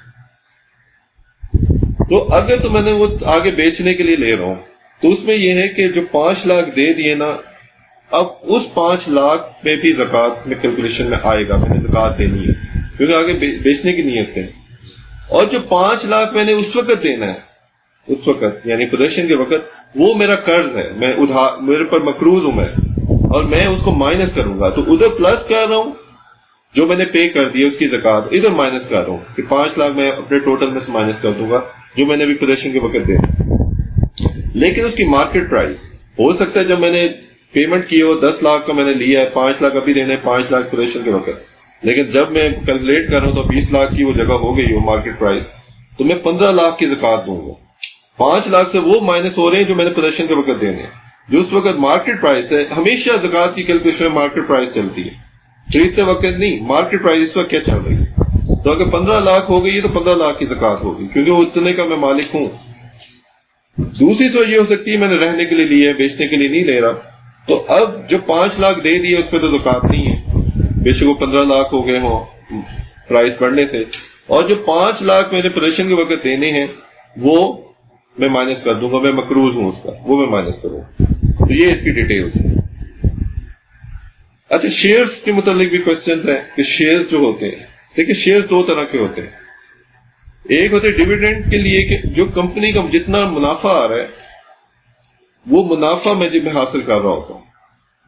تو اگر تو میں نے وہ آگے بیچنے کے لیے لے رہا ہوں تو اس میں یہ ہے کہ جو 5 لاکھ دے دیے نا، اب اس 5 لاکھ میں بھی زکوٰۃ میں کیلکولیشن میں آئے گا، میں نے زکوٰۃ دینی ہے کیونکہ آگے بیچنے کی نیت ہے، اور جو 5 لاکھ میں نے اس وقت دینا ہے، اس وقت یعنی پوزیشن کے وقت، وہ میرا قرض ہے، میں میرے پر مقروض ہوں میں، اور میں اس کو مائنس کروں گا، تو ادھر پلس کر رہا ہوں جو میں نے پے کر دیا اس کی زکوٰۃ، ادھر مائنس کر رہا ہوں کہ 5 لاکھ میں اپنے ٹوٹل میں سے مائنس کر دوں گا جو میں نے بھی پوزیشن کے وقت دینا، لیکن اس کی مارکیٹ پرائز ہو سکتا ہے جب میں نے پیمنٹ کی ہو 10 لاکھ کا میں نے لیا ہے، 5 لاکھ ابھی دینے، 5 لاکھ پوزیشن کے وقت، لیکن جب میں کیلکولیٹ کر رہا ہوں تو 20 لاکھ کی وہ جگہ ہو گئی ہو مارکیٹ پرائز، تو میں 15 لاکھ کی زکوٰۃ دوں گا، 5 لاکھ سے وہ مائنس ہو رہے ہیں جو میں نے پوزیشن کے وقت دینے ہیں، جو اس وقت مارکیٹ پرائز ہے، ہمیشہ زکوٰۃ کی کیلکولیشن میں مارکیٹ پرائز چلتی ہے، خریدتے وقت نہیں، مارکیٹ پرائز اس وقت کیا چل رہی ہے، تو اگر 15 لاکھ ہو گئی ہے تو 15 لاکھ کی زکوٰۃ ہوگی کیونکہ وہ اتنے کا میں مالک ہوں۔ دوسری صورت یہ ہو سکتی ہے میں نے رہنے کے لیے لیا ہے، بیچنے کے لیے نہیں لے رہا، تو اب جو 5 لاکھ دے دیے اس پہ تو زکوٰۃ نہیں ہے، بے شک وہ 15 لاکھ ہو گئے ہوں پرائز بڑھنے سے، اور جو 5 لاکھ میرے پوزیشن کے وقت دینے ہیں وہ میں مائنس کر دوں گا، میں مقروض ہوں اس کا، وہ میں مائنس کروں، تو یہ اس کی ڈیٹیلز ہے۔ اچھا، شیئرز کے متعلق بھی کوشچنز ہیں کہ شیئرز جو ہوتے ہیں، دیکھیں شیئرز 2 طرح کے ہوتے ہیں، ایک ہوتے ڈیویڈنڈ کے لیے کہ جو کمپنی کا جتنا منافع آ رہا ہے وہ منافع میں جب میں حاصل کر رہا ہوتا ہوں،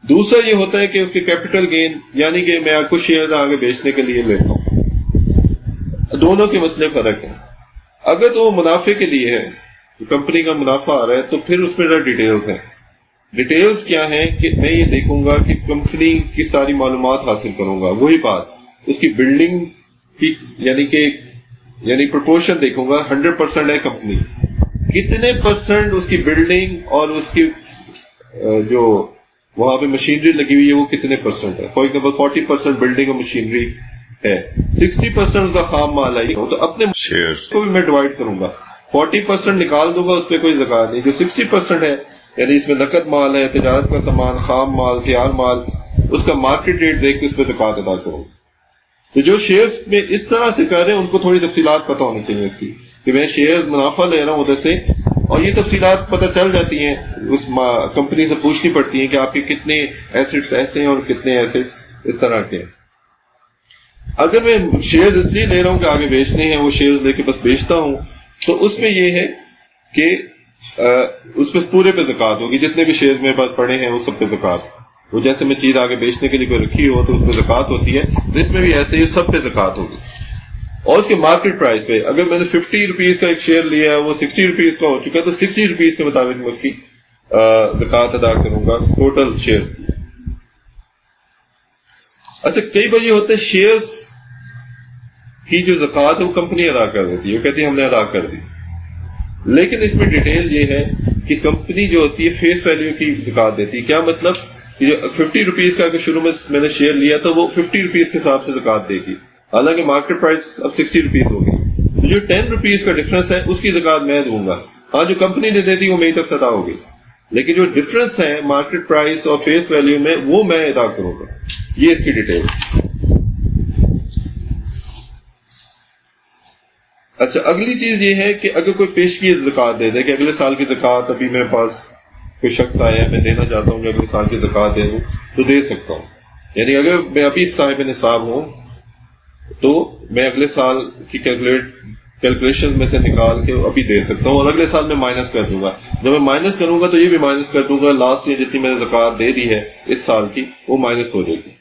دوسرا یہ ہوتا ہے کہ اس کے کیپٹل گین، یعنی کہ میں کچھ شیئر آگے بیچنے کے لیے لیتا ہوں. دونوں کے مسئلے فرق ہیں. اگر تو وہ منافع کے لیے ہے، کمپنی کا منافع آ رہا ہے، تو پھر اس میں ڈیٹیلز ہیں. ڈیٹیلز کیا ہیں کہ میں یہ دیکھوں گا کہ کمپنی کی ساری معلومات حاصل کروں گا. وہی بات اس کی بلڈنگ کی یعنی پرپورشن دیکھوں گا. 100% ہے کمپنی، کتنے پرسنٹ اس کی بلڈنگ اور اس کی جو وہاں پہ مشینری لگی ہوئی ہے وہ کتنے پرسنٹ ہے. فار ایگزامپل 40% بلڈنگ اور مشینری ہے، 60% اس کا خام مال آئی ہو، تو اپنے شیئرز کو بھی میں ڈیوائڈ کروں گا. 40% نکال دوں گا، اس پہ کوئی زکات نہیں. جو 60% ہے، یعنی اس میں نقد مال ہے، تجارت کا سامان، خام مال، تیار مال، اس کا مارکیٹ ریٹ دیکھ کے اس پہ زکات ادا کروں. تو جو شیئرز میں اس طرح سے کر رہے ہیں ان کو تھوڑی تفصیلات پتہ ہونی چاہیے اس کی، کہ میں شیئر منافع لے رہا ہوں ادھر سے، اور یہ تفصیلات پتہ چل جاتی ہیں. اس کمپنی سے پوچھنی پڑتی ہیں کہ آپ کے کتنے ایسٹس ایسے ہیں اور کتنے ایسٹ اس طرح کے ہیں. اگر میں شیئرز اس لیے لے رہا ہوں کہ آگے بیچنے ہیں، وہ شیئرز لے کے بس بیچتا ہوں، تو اس میں یہ ہے کہ اس پہ پورے پہ زکات ہوگی. جتنے بھی شیئرز میرے پاس پڑے ہیں وہ سب پہ زکات. وہ جیسے میں چیز آگے بیچنے کے لیے کوئی رکھی ہو تو اس پہ زکات ہوتی ہے، تو اس میں بھی ایسے ہی سب پہ زکات ہوگی. اور اس کے مارکیٹ پرائز پہ اگر میں نے 50 روپیز کا ایک شیئر لیا ہے، وہ 60 روپیز کا ہو چکا ہے، تو 60 روپیز کے مطابق میں اس کی زکات ادا کروں گا ٹوٹل شیئر کی. اچھا، کئی بار یہ ہوتا ہے شیئرز کی جو زکات ہے وہ کمپنی ادا کر دیتی ہے، وہ کہتی ہے ہم نے ادا کر دی. لیکن اس میں ڈیٹیل یہ ہے کہ کمپنی جو ہوتی ہے فیس ویلیو کی زکات دیتی ہے. کیا مطلب کہ جو 50 روپیز کا اگر شروع میں نے شیئر لیا تو وہ 50 روپیز کے حساب سے زکات دے گی، حالانکہ مارکیٹ پرائس اب 60 روپیز ہوگی. جو 10 روپیز کا ڈفرنس ہے اس کی زکات میں دوں گا. ہاں، جو کمپنی نے دے دی وہ میری طرف سے ادا ہوگی، لیکن جو ڈفرنس ہے مارکیٹ پرائس اور فیس ویلیو میں وہ میں ادا کروں گا. یہ اس کی ڈیٹیل. اچھا، اگلی چیز یہ ہے کہ اگر کوئی پیشگی زکات دے دے کہ اگلے سال کی زکات ابھی میرے پاس کوئی شخص آیا ہے، میں دینا چاہتا ہوں کہ اگلے سال کی زکات دے دوں، تو دے سکتا ہوں. یعنی اگر میں ابھی صاحب نصاب ہوں تو میں اگلے سال کی کیلکولیشن میں سے نکال کے ابھی دے سکتا ہوں، اور اگلے سال میں مائنس کر دوں گا. جب میں مائنس کروں گا تو یہ بھی مائنس کر دوں گا، لاسٹ ایئر جتنی میں نے زکات دے دی ہے اس سال کی وہ مائنس ہو جائے گی.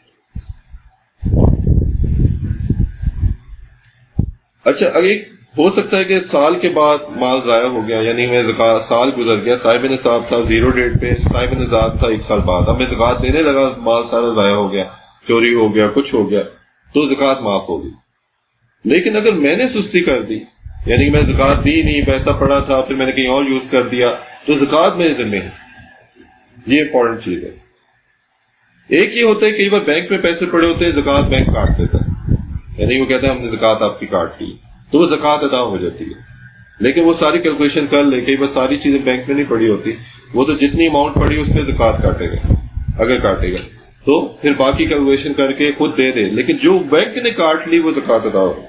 اچھا، اگر ہو سکتا ہے کہ سال کے بعد مال ضائع ہو گیا، یعنی میں زکات سال گزر گیا، صاحب نصاب تھا 0 ڈیٹ پہ، صاحب نصاب تھا 1 سال بعد، اب میں زکات دینے لگا، مال سارا ضائع ہو گیا، چوری ہو گیا، کچھ ہو گیا، تو زکات معاف ہوگی. لیکن اگر میں نے سستی کر دی، یعنی کہ میں زکات دی نہیں، پیسہ پڑا تھا پھر میں نے کہیں اور یوز کر دیا، تو زکات میرے ذمہ ہے. یہ امپورٹنٹ چیز ہے. ایک یہ ہوتا ہے کئی بار بینک میں پیسے پڑے ہوتے ہیں، زکات بینک کاٹ دیتا ہے، یعنی وہ کہتا ہے ہم نے زکات آپ کی کاٹ لی، تو وہ زکات ادا ہو جاتی ہے. لیکن وہ ساری کیلکولیشن کر لے، کئی بار ساری چیزیں بینک میں نہیں پڑی ہوتی، وہ تو جتنی اماؤنٹ پڑی اس پہ زکات کاٹے گا. اگر کاٹے گا تو پھر باقی کیلکولیشن کر کے خود دے دے، لیکن جو بینک نے کاٹ لی وہ زکات ادا ہو.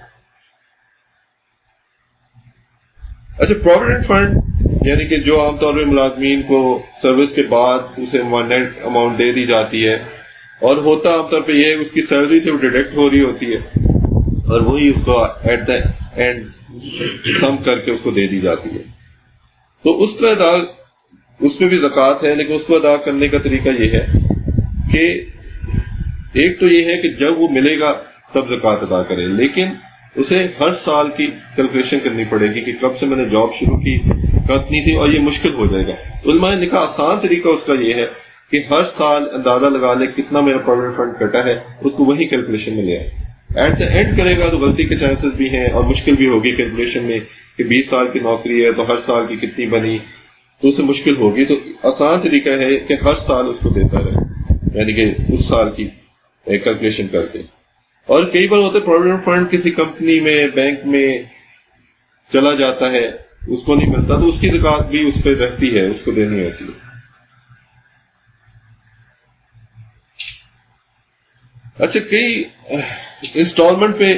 اچھا، پروویڈنٹ فنڈ یعنی کہ جو عام طور پہ ملازمین کو سروس کے بعد اسے نیٹ اماؤنٹ دے دی جاتی ہے، اور ہوتا عام طور پہ یہ اس کی سیلری سے وہ ڈیڈکٹ ہو رہی ہوتی ہے، اور وہی اس کو ایٹ دا اینڈ سم کر کے اس کو دے دی جاتی ہے. تو اس کا ادا، اس میں بھی زکات ہے، لیکن اس کو ادا کرنے کا طریقہ یہ ہے کہ ایک تو یہ ہے کہ جب وہ ملے گا تب زکات ادا کرے، لیکن اسے ہر سال کی کیلکولیشن کرنی پڑے گی کہ کب سے میں نے جاب شروع کی، کتنی تھی، اور یہ مشکل ہو جائے گا. علماء نے کہا آسان طریقہ اس کا یہ ہے کہ ہر سال اندازہ لگا لے کتنا میرا پروویڈنٹ فنڈ کٹا ہے، اس کو وہی کیلکولیشن میں لے آئے. ایٹ دا اینڈ کرے گا تو غلطی کے چانسز بھی ہیں اور مشکل بھی ہوگی کیلکولیشن میں کہ 20 سال کی نوکری ہے تو ہر سال کی کتنی بنی، تو اسے مشکل ہوگی. تو آسان طریقہ ہے کہ ہر سال اس کو دیتا رہے، یعنی کہ اس سال کی کیلکولیشن کر کے. اور کئی بار ہوتا ہے پروویڈنٹ فنڈ کسی کمپنی میں، بینک میں چلا جاتا ہے، اس کو نہیں ملتا، تو اس کی زکات بھی اس پہ رہتی ہے، اس کو دینی ہوتی ہے. اچھا، کئی انسٹالمنٹ پہ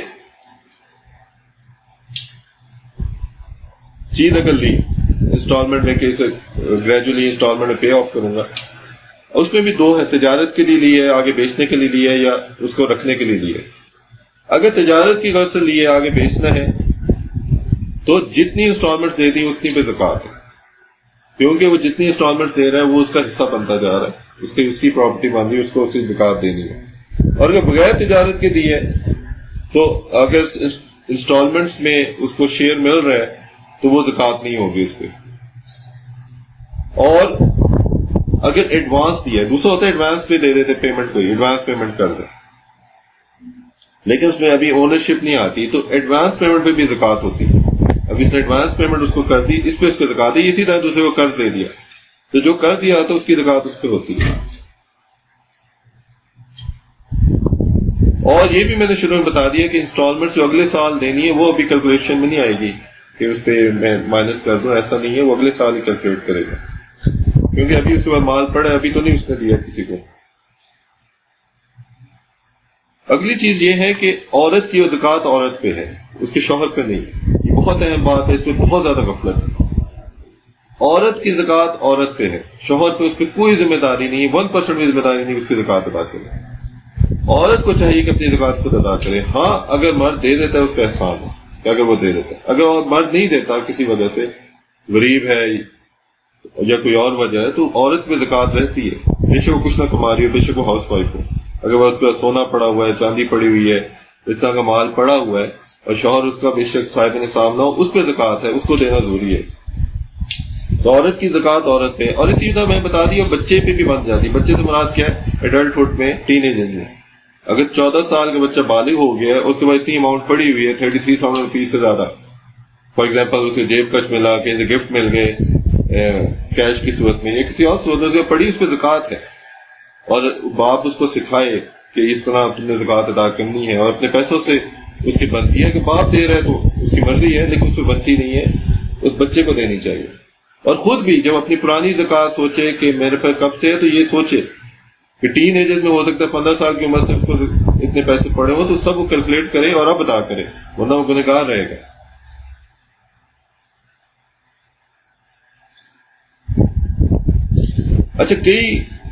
چیز اگر لی انسٹالمنٹ میں کہ اسے گریجولی انسٹالمنٹ میں پے آف کروں گا، اس میں بھی دو ہے، تجارت کے لیے لی ہے، آگے بیچنے کے لیے لی ہے، یا اس کو رکھنے کے لیے لی ہے. اگر تجارت کی غرض سے لی ہے، آگے بیچنا ہے، تو جتنی انسٹالمنٹ دے دی اتنی پہ زکات ہے، کیونکہ وہ جتنی انسٹالمنٹ دے رہا ہے وہ اس کا حصہ بنتا جا رہا ہے. اس کی پراپرٹی بن رہی ہے، اس کو اسی زکات دینی ہے. اور اگر بغیر تجارت کے دی ہے تو اگر انسٹالمنٹس میں اس کو شیئر مل رہا ہے تو وہ زکات نہیں ہوگی اس پہ. اور اگر ایڈوانس دیا ہے، دوسرا ہوتا ہے ایڈوانس پہ دے دیتے پیمنٹ کو، ایڈوانس پیمنٹ کر دیں، لیکن اس میں ابھی اونرشپ نہیں آتی تو ایڈوانس پیمنٹ پہ بھی زکات ہوتی ہے. ابھی اس نے ایڈوانس پیمنٹ اس کو کر دی، اس پہ اس کو زکات دی. اسی طرح دوسرے کو قرض دے دیا تو جو قرض دیا تو اس کی زکات اس پہ ہوتی ہے. اور یہ بھی میں نے شروع میں بتا دیا کہ انسٹالمنٹ جو اگلے سال دینی ہے وہ ابھی کیلکولیشن میں نہیں آئے گی کہ اس پہ میں مائنس کر دوں، ایسا نہیں ہے، وہ اگلے سال ہی کیلکولیٹ کرے گا، کیونکہ ابھی اس کے بعد مال پڑا ہے، ابھی تو نہیں اس نے دیا کسی کو. اگلی چیز یہ ہے کہ عورت کی زکات عورت پہ ہے، اس کے شوہر پہ نہیں. یہ بہت اہم بات ہے، اس پہ بہت زیادہ غفلت ہے. عورت کی زکات عورت پہ ہے، شوہر پہ اس پہ کوئی ذمہ داری نہیں ہے، 1% بھی ذمہ داری نہیں اس کی زکات ادا کرے. عورت کو چاہیے کہ اپنی زکات خود ادا کرے. ہاں اگر مرد دے دیتا ہے اس کا احسان ہے کہ اگر وہ دے دیتا ہے. اگر مرد نہیں دیتا کسی وجہ سے، غریب ہے یا کوئی اور وجہ ہے، تو عورت پہ زکات رہتی ہے، بے شک وہ کچھ نہ کما رہی ہو، بے شک وہ ہاؤس وائف ہو. اگر وہ اس کا سونا پڑا ہوا ہے، چاندی پڑی ہوئی ہے، اس طرح کا مال پڑا ہوا ہے اور شوہر اس کا بے شک صاحب نصاب نہ ہو، اس پہ زکات ہے، اس کو دینا ضروری ہے. تو عورت کی زکات عورت پہ. اور اسی طرح میں بتا دیا بچے پہ بھی بن جاتی ہے. بچے سے مراد کیا ہے؟ ایڈلٹ ہوڈ میں، ٹین ایجر میں. اگر 14 سال کا بچہ بالغ ہو گیا ہے، اس کے بعد اتنی اماؤنٹ پڑی ہوئی ہے 33,000 روپیز سے زیادہ، فار ایگزامپل اسے جیب کش ملا، کہیں سے گفٹ مل گئے کیش کی صورت میں یا کسی اور صورت میں پڑی، اس پہ زکات ہے. اور باپ اس کو سکھائے کہ اس طرح تم نے زکات ادا کرنی ہے، اور اپنے پیسوں سے اس کی بنتی ہے کہ باپ دے رہا ہے تو اس کی مرضی ہے، لیکن اس پہ بنتی نہیں ہے، اس بچے کو دینی چاہیے. اور خود بھی جب اپنی پرانی زکات سوچے کہ میرے پاس کب سے ہے، تو یہ سوچے کہ ٹین ایجر میں ہو سکتا ہے 15 سال کی عمر سے اس کو اتنے پیسے پڑے ہوں، تو سب وہ کیلکولیٹ کرے اور اب ادا کرے، ورنہ وہ گنہگار رہے گا. اچھا، کئی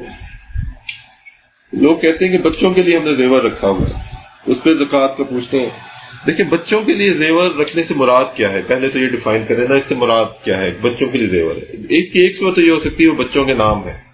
لوگ کہتے ہیں کہ بچوں کے لیے ہم نے زیور رکھا ہوا ہے، اس پہ زکات کا پوچھتے ہیں. دیکھیں بچوں کے لیے زیور رکھنے سے مراد کیا ہے، پہلے تو یہ ڈیفائن کریں نا، اس سے مراد کیا ہے بچوں کے لیے زیور ہے. اس کی ایک صورت یہ ہو سکتی ہے وہ بچوں کے نام ہے،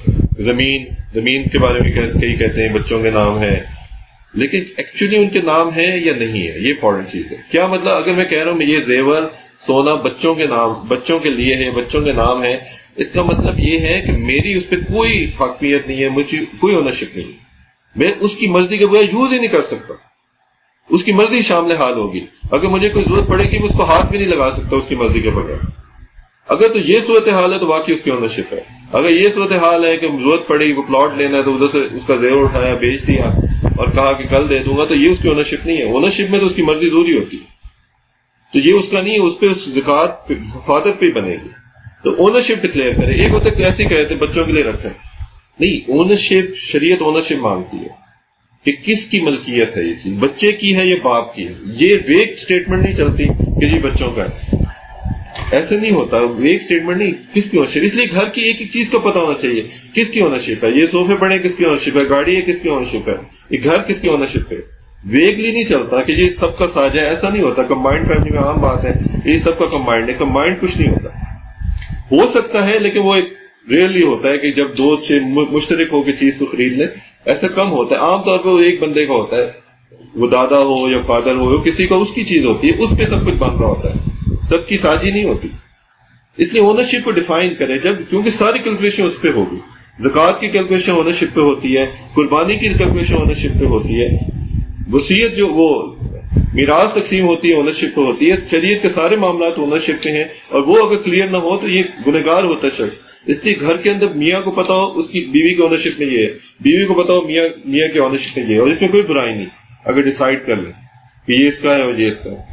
زمین کے بارے میں کئی کہتے ہیں بچوں کے نام ہے، لیکن ایکچولی ان کے نام ہے یا نہیں ہے، یہ امپورٹنٹ چیز ہے. کیا مطلب اگر میں کہہ رہا ہوں یہ زیور سونا بچوں کے نام، بچوں کے لیے ہے، بچوں کے نام ہے، اس کا مطلب یہ ہے کہ میری اس پہ کوئی حاکمیت نہیں ہے، مجھے کوئی اونرشپ نہیں ہے، میں اس کی مرضی کے بغیر یوز ہی نہیں کر سکتا، اس کی مرضی شامل حال ہوگی. اگر مجھے کوئی ضرورت پڑے گی میں اس کو ہاتھ بھی نہیں لگا سکتا اس کی مرضی کے بغیر. اگر تو یہ صورتحال ہے تو واقعی اس کی اونرشپ ہے. اگر یہ صورتحال ہے کہ ضرورت پڑی وہ پلاٹ لینا ہے تو ادھر سے اس کا زیور اٹھایا، بیچ دیا اور کہا کہ کل دے دوں گا، تو یہ اس کی اونرشپ نہیں ہے. اونرشپ میں تو اس کی مرضی ضروری ہوتی ہے، تو یہ اس کا نہیں ہے، اس پہ زکات حفاظت پہ بنے گی. تو اونرشپ ڈکلیئر کرے. ایک ہوتا ہے ایسے کہتے بچوں کے لیے رکھیں، نہیں، اونرشپ شریعت اونرشپ مانگتی ہے کہ کس کی ملکیت ہے یہ چیز، بچے کی ہے یا باپ کی ہے. یہ ویگ سٹیٹمنٹ نہیں چلتی کہ جی بچوں کا ہے، ایسے نہیں ہوتا. ویگ سٹیٹمنٹ نہیں، کس کی اونرشپ. اس لیے گھر کی ایک ایک چیز کا پتہ ہونا چاہیے کس کی اونرشپ ہے. یہ صوفے پڑے کس کی اونرشپ ہے، گاڑی ہے کس کی اونرشپ ہے، یہ گھر کس کی اونرشپ ہے. ویگلی نہیں چلتا کہ یہ سب کا ساجہ ہے، ایسا نہیں ہوتا. کمبائنڈ فیملی میں عام بات ہے یہ سب کا کمبائنڈ ہے، کمبائنڈ کچھ نہیں ہوتا. ہو سکتا ہے لیکن وہ ایک ریئرلی ہوتا ہے کہ جب دو سے مشترک ہو کے چیز کو خرید لیں، ایسا کم ہوتا ہے. عام طور پہ وہ ایک بندے کا ہوتا ہے، وہ دادا ہو یا فادر ہو، کسی کا اس کی چیز ہوتی ہے، اس پہ سب کچھ بن رہا ہوتا ہے، سب کی ساجی نہیں ہوتی. اس لیے اونرشپ کو ڈیفائن کرے جب، کیونکہ ساری کیلکولیشن اس پہ ہوگی. زکات کی کیلکولیشن اونرشپ پہ ہوتی ہے، قربانی کی کیلکولیشن اونرشپ پہ ہوتی ہے، وصیت جو وہ میراث تقسیم ہوتی ہے اونرشپ پہ ہوتی ہے. شریعت کے سارے معاملات اونرشپ پہ ہیں، اور وہ اگر کلیئر نہ ہو تو یہ گنہگار ہوتا ہے شخص. اس لیے گھر کے اندر میاں کو پتا ہو اس کی بیوی کی اونرشپ میں یہ ہے، بیوی کو پتا ہو میاں کی اونرشپ میں یہ ہے، اور اس میں کوئی برائی نہیں اگر ڈیسائیڈ کر لیں کہ یہ اس کا ہے اور یہ اس کا ہے.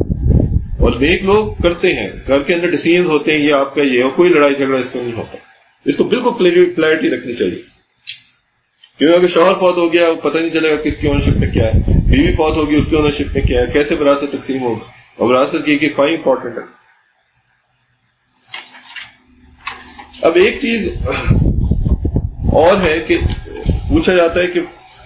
اور نیک لوگ کرتے ہیں، گھر کے اندر ڈیسیژن ہوتے ہیں یہ آپ کا یہ ہے، اور کوئی لڑائی جھگڑا اس کو نہیں ہوتا. اس کو بالکل کلیئرٹی رکھنی چاہیے، کیونکہ اگر شوہر فوت ہو گیا پتہ نہیں چلے گا کس کی اونرشپ میں کیا ہے، بیوی فوت ہوگی اس کی اونرشپ میں کیا ہے، کیسے وراثت تقسیم ہوگی. اور وراثت کی ایک فائل امپورٹنٹ ہے. اب ایک چیز اور ہے کہ پوچھا جاتا ہے کہ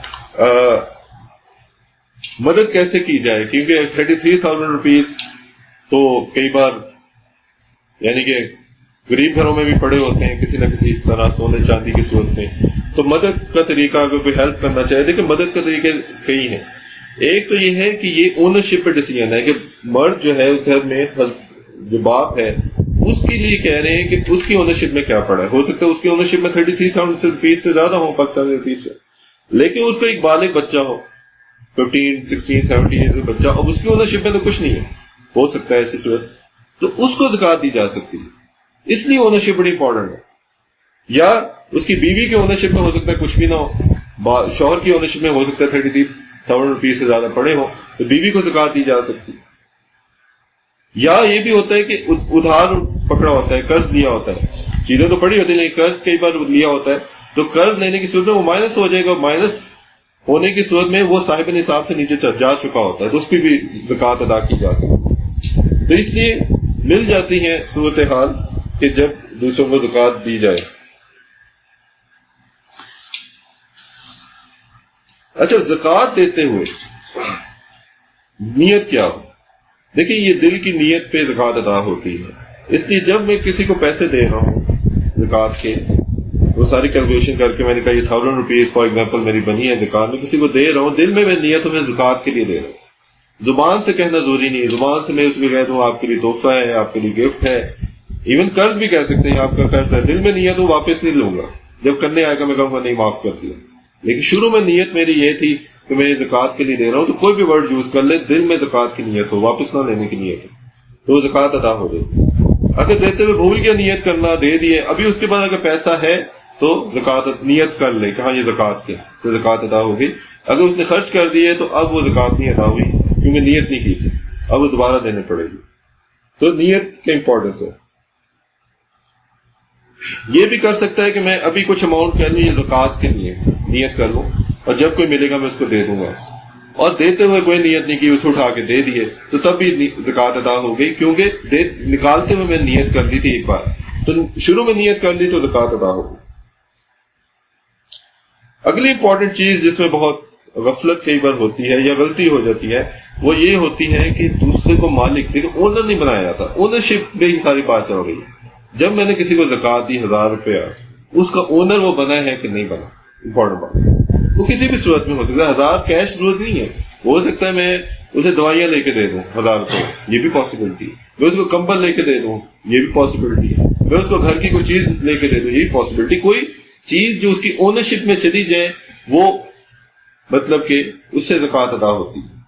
مدد کیسے کی جائے، کیونکہ 33,000 روپیز تو کئی بار یعنی کہ غریب گھروں میں بھی پڑے ہوتے ہیں کسی نہ کسی اس طرح سونے چاندی کی صورت میں. تو مدد کا طریقہ اگر کوئی ہیلپ کرنا چاہے، دیکھیں مدد کے طریقے کئی ہیں. ایک تو یہ ہے کہ یہ اونرشپ پہ ڈیسیژن ہے کہ مرد جو ہے اس گھر میں جو باپ ہے اس کے لیے کہہ رہے ہیں کہ اس کی اونرشپ میں کیا پڑا ہے. ہو سکتا ہے اس کی اونرشپ میں 33,000 روپیز سے زیادہ ہو پاکستانی روپیز سے، لیکن اس کو ایک بالغ بچہ ہو 15 16 17 ایئرز کا بچہ، اب اس کی اونرشپ میں تو کچھ نہیں ہے، ہو سکتا ہے ایسی صورت، تو اس کو زکات دی جا سکتی ہے. اس لیے اونرشپ بڑی امپورٹنٹ ہے. یا اس کی بیوی کی اونرشپ میں ہو سکتا ہے کچھ بھی نہ ہو، شوہر کی اونرشپ میں ہو سکتا ہے 33,000 روپیز سے زیادہ پڑے ہوں تو بیوی کو زکات دی جا سکتی. یا یہ بھی ہوتا ہے کہ ادھار پکڑا ہوتا ہے، قرض لیا ہوتا ہے، چیزیں تو پڑی ہوتی ہیں لیکن قرض کئی بار لیا ہوتا ہے، تو قرض لینے کی صورت میں وہ مائنس ہو جائے گا، مائنس ہونے کی صورت میں وہ صاحب نصاب سے نیچے جا چکا ہوتا ہے تو اس کی بھی زکات ادا کی جاتی ہے. تو اس لیے مل جاتی ہیں صورتحال کہ جب دوسروں کو زکات دی جائے. اچھا، زکات دیتے ہوئے نیت کیا ہو؟ دیکھیں یہ دل کی نیت پہ زکات ادا ہوتی ہے. اس لیے جب میں کسی کو پیسے دے رہا ہوں زکات کے، وہ ساری کیلکولیشن کر کے میں نے کہا یہ 1000 روپیز فار ایگزامپل میری بنی ہے زکات، میں کسی کو دے رہا ہوں، دل میں نیت ہوں میں زکات کے لیے دے رہا ہوں. زبان سے کہنا ضروری نہیں، زبان سے میں اس کو کہہ دوں آپ کے لیے تحفہ ہے، آپ کے لیے گفٹ ہے، ایون قرض بھی کہہ سکتے ہیں آپ کا قرض ہے، دل میں نیت ہو واپس نہیں لوں گا، جب کرنے آئے گا میں کہوں گا نہیں معاف کر دیا. لیکن شروع میں نیت میری یہ تھی کہ میں زکات کے لیے دے رہا ہوں، تو کوئی بھی ورڈ یوز کر لے، دل میں زکات کی نیت ہو، واپس نہ لینے کی نیت ہو، تو زکات ادا ہو جائے. اگر دیتے ہوئے بھول گیا نیت کرنا، دے دیے، ابھی اس کے بعد اگر پیسہ ہے تو زکات نیت کر لے کہ ہاں یہ زکات کے، تو زکات ادا ہوگی. اگر اس نے خرچ کر دیے تو اب وہ زکات نہیں ادا ہوئی کیونکہ نیت نہیں کی تھی، اب وہ دوبارہ دینے پڑے گی. تو نیت کا امپورٹنس ہے. یہ بھی کر سکتا ہے کہ میں ابھی کچھ اماؤنٹ کہہ لوں یہ زکات کے لیے نیت کر لوں، اور جب کوئی ملے گا میں اس کو دے دوں گا، اور دیتے ہوئے کوئی نیت نہیں کی، اسے اٹھا کے دے دیے تو تب بھی زکات ادا ہو گئی، کیونکہ نکالتے ہوئے میں نیت کر لی تھی ایک بار، تو شروع میں نیت کر لی تو زکات ادا ہو گئی. اگلی امپورٹنٹ چیز جس میں بہت غفلت کئی بار ہوتی ہے یا غلطی ہو جاتی ہے وہ یہ ہوتی ہے کہ دوسرے کو مالک، دیکھیں اونر نہیں بنایا جاتا، اونرشپ میں ہی ساری بات چل رہی ہے. جب میں نے کسی کو زکات دی 1000 روپیہ، اس کا اونر وہ بنا ہے کہ نہیں بنا، امپورٹنٹ بات. وہ کسی بھی صورت میں ہو سکتا ہے، 1000 کیش ضرورت نہیں ہے، ہو سکتا ہے میں اسے دوائیاں لے کے دے دوں 1000 روپے، یہ بھی پاسبلٹی ہے. میں اس کو کمبل لے کے دے دوں، یہ بھی پاسبلٹی ہے. میں اس کو گھر کی کوئی چیز لے کے دے دوں، یہ بھی پاسبلٹی. کوئی چیز جو اس کی اونرشپ میں چلی جائے وہ مطلب کہ اس سے زکات ادا ہوتی ہے.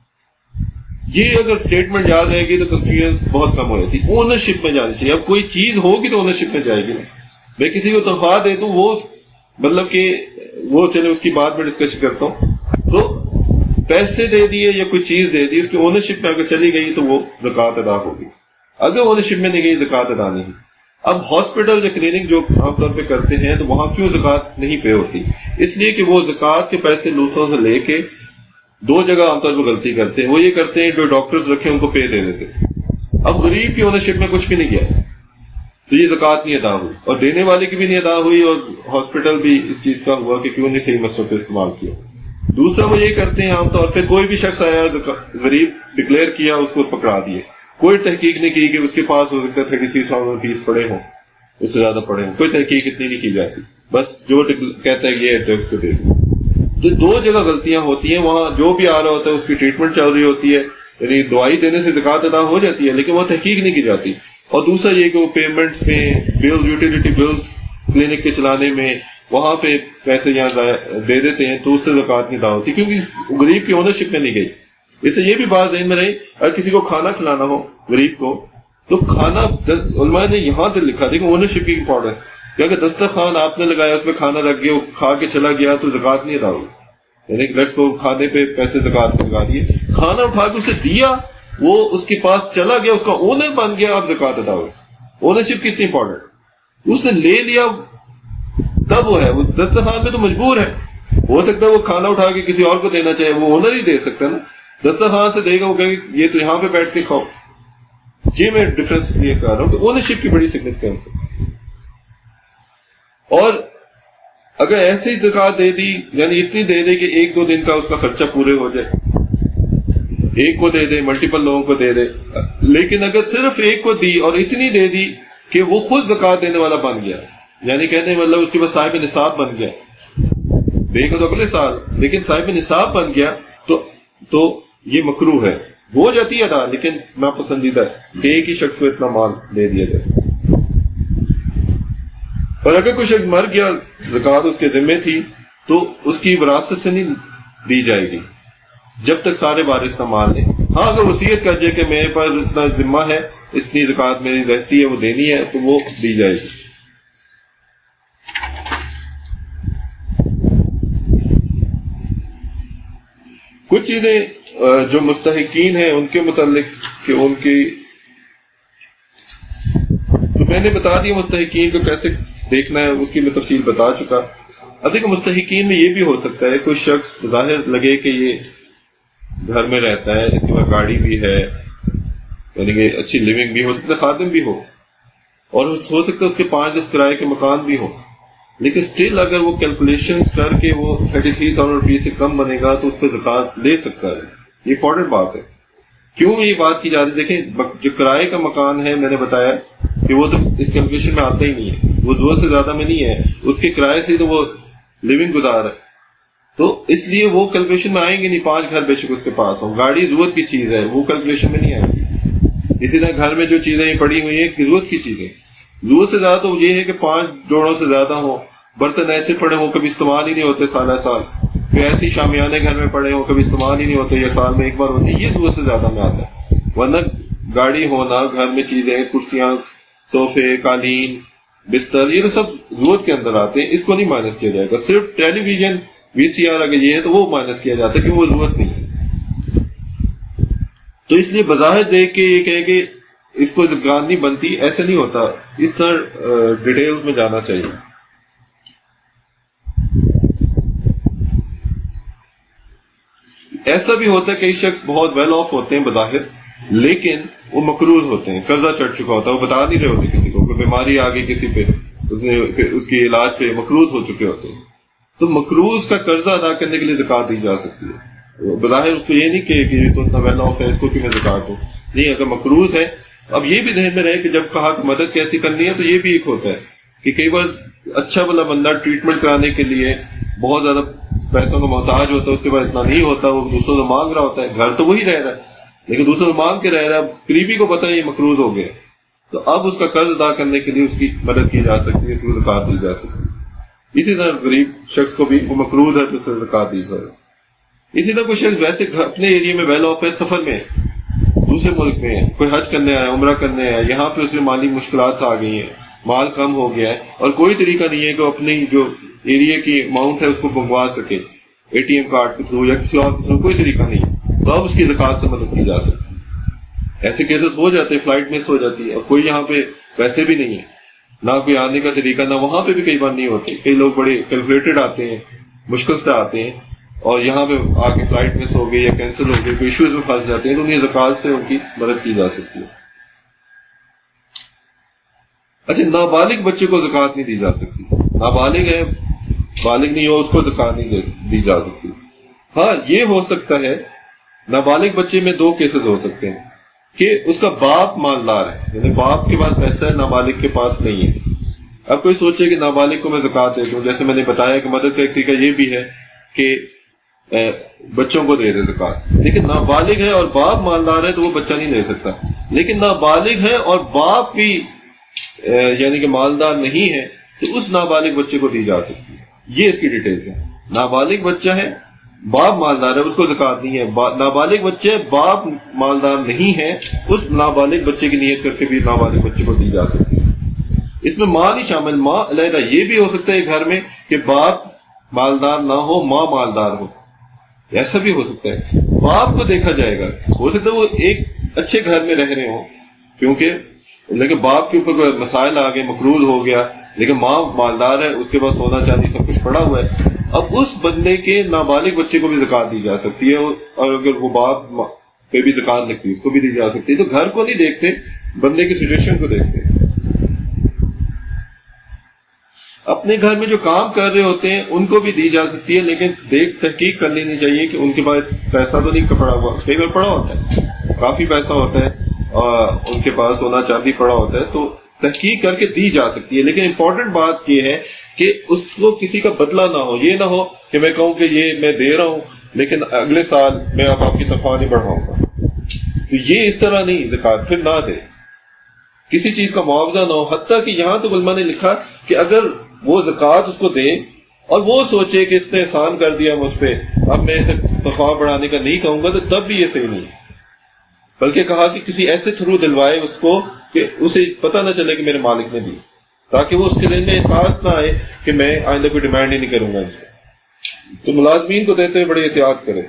یہ اگر اسٹیٹمنٹ یاد رہے گی تو کنفیوژن بہت کم ہو جاتی. اونرشپ میں جانی چاہیے. اب کوئی چیز ہوگی تو اونرشپ میں جائے گی نا. میں کسی کو تنخواہ دے دوں، وہ مطلب کہ وہ چلے اس کی بعد میں ڈسکشن کرتا ہوں، تو پیسے دے دیے یا کوئی چیز دے دی، اس کی اونرشپ میں اگر چلی گئی تو وہ زکات ادا ہوگی. اگر اونرشپ میں نہیں گئی زکات ادا نہیں. اب ہاسپٹل یا کلینک جو عام طور پہ کرتے ہیں تو وہاں کیوں زکات نہیں پے ہوتی؟ اس لیے کہ وہ زکات کے پیسے دوسروں سے لے کے دو جگہ عام طور پہ غلطی کرتے ہیں. وہ یہ کرتے ہیں جو ڈاکٹرز رکھے ان کو پے دے دیتے. اب غریب کی اونرشپ میں کچھ بھی نہیں گیا تو یہ زکات نہیں ادا ہوئی، اور دینے والے کی بھی نہیں ادا ہوئی، اور ہاسپٹل بھی اس چیز کا ہوا کہ کیوں نہیں صحیح مسئلوں پہ استعمال کیا. دوسرا وہ یہ کرتے ہیں عام طور پہ کوئی بھی شخص آیا غریب ڈکلیئر کیا، اس کو پکڑا دیے، کوئی تحقیق نہیں کی کہ اس کے پاس ہو سکتا ہے 33,000 روپیز پڑے ہوں، اس سے زیادہ پڑے ہوں، کوئی تحقیق اتنی نہیں کی جاتی، بس جو کہتا ہے یہ ہے اس کو دے دیں. تو دو جگہ غلطیاں ہوتی ہیں. وہاں جو بھی آ رہا ہوتا ہے اس کی ٹریٹمنٹ چل رہی ہوتی ہے، یعنی دوائی دینے سے زکات ادا ہو جاتی ہے لیکن وہ تحقیق نہیں کی جاتی. اور دوسرا یہ کہ وہ پیمنٹس میں بلز، یوٹیلیٹی بلز کلینک کے چلانے میں وہاں پہ پیسے یہاں دے دیتے ہیں تو اس سے زکات نہیں ادا ہوتی کیونکہ غریب کی اونرشپ میں نہیں گئی. اس سے یہ بھی بات ذہن میں رہی، اگر کسی کو کھانا کھلانا ہو غریب کو تو کھانا، علماء نے یہاں سے لکھا، دیکھو اونرشپ کی امپورٹنس، کہ اگر دسترخوان آپ نے لگایا اس پہ کھانا رکھ گیا، کھا کے چلا گیا تو زکات نہیں ادا ہوئی. یعنی کہ لڑکے کو کھانے پہ پیسے زکات میں لگا دیے، کھانا اٹھا کے اسے دیا، وہ اس کے پاس چلا گیا، اس کا اونر بن گیا، اب زکات ادا ہوئی. اونرشپ کتنی امپورٹنٹ. اس نے لے لیا تب وہ ہے، وہ دسترخوان میں تو مجبور ہے. ہو سکتا ہے وہ کھانا اٹھا کے کسی اور کو دینا چاہے، وہ اونر ہی دے سکتا ہے نا. دسترخوان سے دے گا، وہ کہے گا یہ تو یہاں پہ بیٹھ کے کھاؤ. یہ میں ڈفرنس کلیئر کر رہا ہوں کہ اونرشپ کی بڑی سگنیفیکینس ہے. اور اگر ایسی زکات دے دی، یعنی اتنی دے دے کہ 1-2 دن کا اس کا خرچہ پورے ہو جائے، ایک کو دے دے، ملٹیپل لوگوں کو دے دے، لیکن اگر صرف ایک کو دی اور اتنی دے دی کہ وہ خود زکات دینے والا بن گیا، یعنی کہنے مطلب اس کے بعد صاحب نصاب بن گیا، دیکھو تو اگلے سال، لیکن صاحب نصاب بن گیا تو یہ مکروہ ہے، ہو جاتی ہے ادا لیکن ناپسندیدہ ہے کہ ایک ہی شخص کو اتنا مال دے دیا جائے۔ اور اگر کوئی شخص مر گیا زکات اس کے ذمے تھی تو اس کی وراثت سے نہیں دی جائے گی جب تک سارے وارث نہ مان لیں۔ ہاں اگر وصیت کر جائے کہ میرے پاس اتنا ذمہ ہے، اتنی زکات میری رہتی ہے، وہ دینی ہے، تو وہ دی جائے گی۔ کچھ چیزیں جو مستحقین ہیں ان کے متعلق کہ ان کی، تو میں نے بتا دیا مستحقین کو کیسے دیکھنا ہے، اس کی میں تفصیل بتا چکا۔ اب دیکھو مستحقین میں یہ بھی ہو سکتا ہے کوئی شخص ظاہر لگے کہ یہ گھر میں رہتا ہے، اس کے پاس گاڑی بھی ہے، یعنی کہ اچھی لیونگ بھی ہو سکتا ہے، خادم بھی ہو، اور ہو سکتا ہے اس کے 5-10 کرائے کے مکان بھی ہو، لیکن سٹل اگر وہ کیلکولیشن کر کے وہ 33,000 روپے سے کم بنے گا تو اس پہ زکات لے سکتا ہے۔ یہ امپورٹنٹ بات ہے۔ کیوں یہ بات کی جاتی ہے؟ دیکھیں جو کرائے کا مکان ہے، میں نے بتایا کہ وہ تو اس کیلکولیشن میں آتا ہی نہیں ہے، وہ ضرورت سے زیادہ میں نہیں ہے، اس کے کرائے سے تو وہ لیونگ گزار ہے، تو اس لیے وہ کیلکولیشن میں آئیں گے نہیں۔ 5 گھر بے شک اس کے پاس ہو، گاڑی ضرورت کی چیز ہے، وہ کیلکولیشن میں نہیں آئے گی۔ اسی طرح گھر میں جو چیزیں پڑی ہوئی ہیں ضرورت کی چیزیں، ضرورت سے زیادہ تو یہ ہے کہ 5 جوڑوں سے زیادہ ہوں، برتن ایسے پڑے ہوں کبھی استعمال ہی نہیں ہوتے سالہ سال، پھر ایسی شامیانے گھر میں پڑے ہوں کبھی استعمال ہی نہیں ہوتے یا سال میں ایک بار ہوتی، یہ ضرورت سے زیادہ میں آتا ہے۔ ورنہ گاڑی ہونا، گھر میں چیزیں، کرسیاں، صوفے، قالین، بستر، یہ تو سب ضرورت کے اندر آتے ہیں، اس کو نہیں مائنس کیا جائے گا۔ صرف ٹیلی ویژن، VCR اگر یہ ہے تو وہ مائنس کیا جاتا ہے کہ وہ ضرورت نہیں ہے۔ تو اس لیے بظاہر دیکھ کے یہ کہے کہ اس کو زکات نہیں بنتی، ایسا نہیں ہوتا، اس طرح ڈیٹیلز میں جانا چاہیے۔ ایسا بھی ہوتا ہے کئی شخص بہت ویل آف ہوتے ہیں بظاہر، لیکن وہ مقروض ہوتے ہیں، قرضہ چڑھ چکا ہوتا ہے، وہ بتا نہیں رہے ہوتے کسی کو، کوئی بیماری آ گئی کسی پہ، اس کے علاج پہ مقروض ہو چکے ہوتے ہیں، تو مقروض کا قرضہ ادا کرنے کے لیے زکات دی جا سکتی ہے۔ بظاہر اس کو یہ نہیں کہ تو اتنا ویل آف ہے، اس کو کہ میں زکات دوں، نہیں، اگر مقروض ہے۔ اب یہ بھی ذہن میں رہے کہ جب کہا کہ مدد کیسی کرنی ہے، تو یہ بھی ایک ہوتا ہے کہ کئی بار اچھا والا بندہ ٹریٹمنٹ کرانے کے لیے بہت زیادہ پیسوں کا محتاج ہوتا ہے، اس کے بعد اتنا نہیں ہوتا، وہ دوسروں سے مانگ رہا ہوتا ہے، گھر تو وہی رہ رہا ہے لیکن دوسروں سے مانگ کے رہ رہا ہے، قریبی کو پتہ ہے یہ مقروض ہو گیا، تو اب اس کا قرض ادا کرنے کے لیے اس کی مدد کی جا سکتی ہے، اس کو زکات دی جا سکتی ہے۔ اسی طرح غریب شخص کو بھی وہ مقروض ہے تو اس سے زکات دی جائے۔ اسی طرح کوئی شخص ویسے اپنے ایریا میں ویل آف ہے، سفر میں دوسرے ملک میں ہے، کوئی حج کرنے آیا، عمرہ کرنے آیا، یہاں پہ اس میں مالی مشکلات آ گئی ہیں، مال کم ہو گیا ہے، اور کوئی طریقہ نہیں ہے کہ اپنی جو ایریا کی اماؤنٹ ہے اس کو منگوا سکے ATM کارڈ کے تھرو یا کسی اور کے تھرو، کوئی طریقہ نہیں، تو اب اس کی زکات سے مدد کی جا سکتی ہے۔ ایسے کیسز ہو جاتے ہیں، فلائٹ مس ہو جاتی ہے اور کوئی یہاں پہ پیسے بھی نہیں ہے، نہ کوئی آنے کا طریقہ، نہ وہاں پہ بھی کئی بار نہیں ہوتے، کئی لوگ بڑے کیلکولیٹڈ آتے ہیں، مشکل سے آتے ہیں، اور یہاں پہ آ کے فلائٹ مس ہو گئی یا کینسل ہو گئی، کوئی ایشوز میں پھنس جاتے ہیں، تو انہیں زکات سے ان کی مدد کی جا سکتی ہے۔ اچھا، نابالغ بچے کو زکات نہیں دی جا سکتی، نابالغ ہے، بالغ نہیں ہو، اس کو زکات نہیں دی جا سکتی۔ ہاں یہ ہو سکتا ہے، نابالغ بچے میں 2 کیسز ہو سکتے ہیں کہ اس کا باپ مالدار ہے، یعنی باپ کے پاس پیسہ ہے، نابالغ کے پاس نہیں ہے۔ اب کوئی سوچے کہ نابالغ کو میں زکات دے دوں، جیسے میں نے بتایا کہ مدد کا ایک طریقہ یہ بھی ہے کہ بچوں کو دے دے زکات، لیکن نابالغ ہے اور باپ مالدار ہے تو وہ بچہ نہیں لے سکتا، لیکن نابالغ ہے اور باپ بھی یعنی کہ مالدار نہیں ہے تو اس نابالغ بچے کو دی جا سکتی ہے۔ یہ اس کی ڈیٹیلز ہے، نابالغ بچہ ہے، باپ مالدار ہے، اس کو زکات نہیں ہے، نابالغ بچے باپ مالدار نہیں ہے، اس نابالغ بچے کی نیت کر کے بھی نابالغ بچے کو دی جا سکتی ہے۔ اس میں ماں نہیں شامل، ماں علیحدہ۔ یہ بھی ہو سکتا ہے گھر میں کہ باپ مالدار نہ ہو، ماں مالدار ہو، ایسا بھی ہو سکتا ہے۔ باپ کو دیکھا جائے گا، ہو سکتا ہے وہ ایک اچھے گھر میں رہ رہے ہوں، کیونکہ لیکن باپ کے اوپر کوئی مسائل آ گئے، مقروض ہو گیا، لیکن ماں مالدار ہے، اس کے پاس سونا چاندی سب کچھ پڑا ہوا ہے، اب اس بندے کے نابالغ بچے کو بھی زکات دی جا سکتی ہے، اور اگر وہ باپ پہ بھی زکات لگتی ہے اس کو بھی دی جا سکتی ہے۔ تو گھر کو نہیں دیکھتے، بندے کی سچویشن کو دیکھتے ہیں۔ اپنے گھر میں جو کام کر رہے ہوتے ہیں ان کو بھی دی جا سکتی ہے، لیکن تحقیق کر لینی چاہیے کہ ان کے پاس پیسہ تو نہیں پڑا ہوا، کئی بار پڑا ہوتا ہے، کافی پیسہ ہوتا ہے، اور ان کے پاس سونا چاندی پڑا ہوتا ہے، تو تحقیق کر کے دی جا سکتی ہے، لیکن امپورٹنٹ بات یہ ہے کہ اس کو کسی کا بدلہ نہ ہو. یہ نہ ہو کہ میں کہوں کہ یہ میں دے رہا ہوں لیکن اگلے سال میں اب آپ کی تنخواہ نہیں بڑھاؤں گا. تو یہ اس طرح نہیں زکوٰۃ پھر نہ دے، کسی چیز کا معاوضہ نہ ہو. حتیٰ کہ یہاں تو علماء نے لکھا کہ اگر وہ زکوٰۃ اس کو دے اور وہ سوچے کہ اس نے احسان کر دیا مجھ پہ، اب میں اسے تنخواہ بڑھانے کا نہیں کہوں گا، تو تب بھی یہ صحیح نہیں ہے. بلکہ کہا کہ کسی ایسے تھرو دلوائے اس کو کہ اسے پتہ نہ چلے کہ میرے مالک نے دی، تاکہ وہ اس کے دل میں احساس نہ آئے کہ میں آئندہ کوئی ڈیمانڈ ہی نہیں کروں گا ان سے. تو ملازمین کو دیتے ہوئے بڑی احتیاط کرے.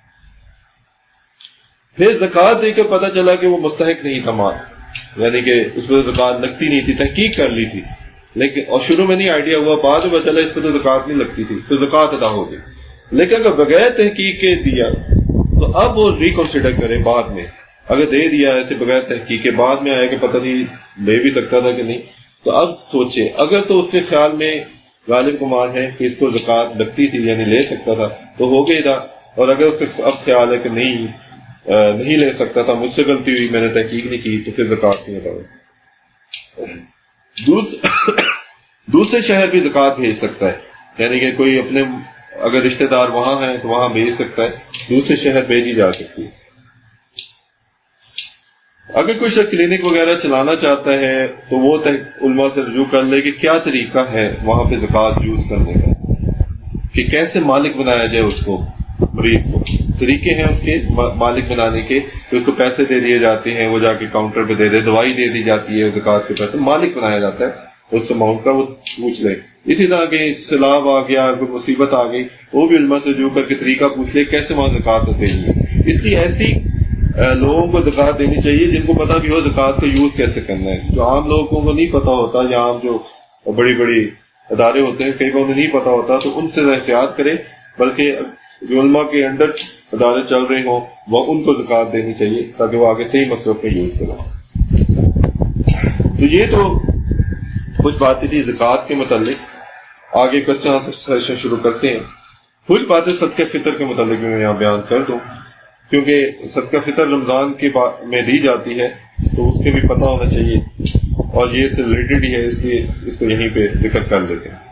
پھر زکوٰۃ دے کر پتہ چلا کہ وہ مستحق نہیں تھا مال، یعنی کہ اس پہ زکوٰۃ لگتی نہیں تھی، تحقیق کر لی تھی لیکن اور شروع میں نہیں آئیڈیا ہوا، بعد میں چلا اس پہ تو زکوٰۃ نہیں لگتی تھی، تو زکوٰۃ ادا ہو گئی. لیکن اگر بغیر تحقیق کے دیا تو اب وہ ریکنسیڈر کرے بعد میں. اگر دے دیا ایسے بغیر تحقیق کے، بعد میں آیا کہ پتہ نہیں لے بھی سکتا تھا کہ نہیں، تو اب سوچے. اگر تو اس کے خیال میں غالب گمان ہے کہ اس کو زکوٰۃ لگتی تھی یعنی لے سکتا تھا تو ہو گئی تھا، اور اگر اس کا اب خیال ہے کہ نہیں لے سکتا تھا، مجھ سے غلطی ہوئی، میں نے تحقیق نہیں کی، تو پھر زکوٰۃ نہیں ادا ہوئی. دوسرے شہر بھی زکوٰۃ بھیج سکتا ہے، یعنی کہ کوئی اپنے اگر رشتہ دار وہاں ہیں تو وہاں بھیج سکتا ہے، دوسرے شہر بھیجی جا سکتی ہے. اگر کوئی شخص کلینک وغیرہ چلانا چاہتا ہے تو وہ علماء سے رجوع کر لے کہ کیا طریقہ ہے وہاں پہ زکوٰۃ یوز کرنے کا، کہ کیسے مالک بنایا جائے اس کو، مریض کو. طریقے ہیں اس کے مالک بنانے کے، کہ اس کو پیسے دے دیے جاتے ہیں، وہ جا کے کاؤنٹر پہ دے دے، دوائی دے دی جاتی ہے، زکوٰۃ کے پیسے مالک بنایا جاتا ہے اس اماؤنٹ کا، وہ پوچھ لے. اسی طرح کہ سیلاب آ گیا، کوئی مصیبت آ گئی، وہ بھی علماء سے رجوع کر کے طریقہ پوچھ لے کیسے وہاں زکوٰۃ دینی ہے. اس لیے ایسی لوگوں کو زکوٰۃ دینی چاہیے جن کو پتا بھی ہو زکوٰۃ کا یوز کیسے کرنا ہے. جو عام لوگوں کو نہیں پتا ہوتا، یا عام جو بڑی بڑی ادارے ہوتے ہیں کئی بار انہیں نہیں پتا ہوتا، تو ان سے احتیاط کرے. بلکہ جو علماء کے انڈر ادارے چل رہے ہوں وہ ان کو زکوٰۃ دینی چاہیے تاکہ وہ آگے صحیح مصرف میں یوز کریں. تو یہ تو کچھ باتیں تھی زکوٰۃ کے متعلق. آگے کوسچن سیشن شروع کرتے ہیں. کچھ باتیں صدقہ فطر کے متعلق میں یہاں بیان کر دوں، کیونکہ صدقہ فطر رمضان کے میں دی جاتی ہے تو اس کے بھی پتہ ہونا چاہیے، اور یہ اس سے ریلیٹڈ ہی ہے، اس لیے اس کو یہیں پہ ذکر کر لیتے ہیں.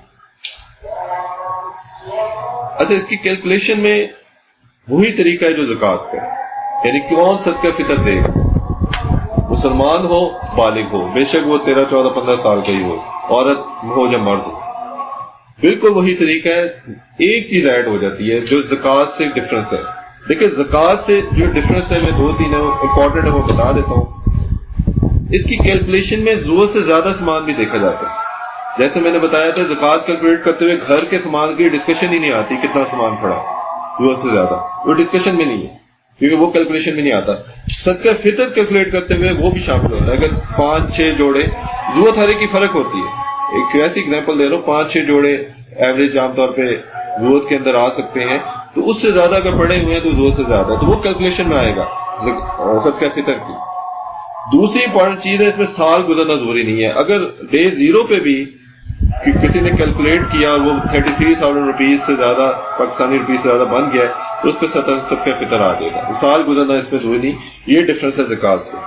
اچھا، اس کی کیلکولیشن میں وہی طریقہ ہے جو زکوٰۃ کا، یعنی کون صدقہ فطر دے گا، مسلمان ہو بالغ ہو، بے شک وہ 13 14 15 سال کا ہی ہو، عورت ہو یا مرد ہو، بالکل وہی طریقہ ہے. ایک چیز ایڈ ہو جاتی ہے جو زکوٰۃ سے ڈفرنس ہے. دیکھیں زکوٰۃ سے جو ڈفرنس ہے، میں 2-3 امپورٹنٹ ہے وہ بتا دیتا ہوں. اس کی کیلکولیشن میں ضرورت سے زیادہ سامان بھی دیکھا جاتا ہے. جیسے میں نے بتایا تھا زکوٰۃ کیلکولیٹ کرتے ہوئے گھر کے سامان کی ڈسکشن ہی نہیں آتی، کتنا سامان پڑا ضرورت سے زیادہ، وہ ڈسکشن میں نہیں ہے کیونکہ وہ کیلکولیشن میں نہیں آتا. صدقہ فطر کیلکولیٹ کرتے ہوئے وہ بھی شامل ہوتا ہے. اگر 5-6 جوڑے، ضرورت ہر ایک کی فرق ہوتی ہے. ایک ایسی اگزامپل دے رہا ہوں، 5-6 جوڑے ایوریج عام طور پہ ضرورت کے اندر آ سکتے ہیں، تو اس سے زیادہ اگر پڑے ہوئے ہیں تو ضرورت سے زیادہ ہے، تو وہ کیلکولیشن میں آئے گا صدقہ فطر کی. دوسری امپورٹنٹ چیز ہے، اس میں سال گزرنا ضروری نہیں ہے. اگر ڈے 0 پہ بھی کسی نے کیلکولیٹ کیا اور وہ 33,000 روپیز سے زیادہ، پاکستانی روپیز سے زیادہ بن گیا تو اس پہ صدقہ فطر آ جائے گا. سال گزرنا اس میں ضروری نہیں. یہ ڈفرنس ہے زکوٰۃ سے.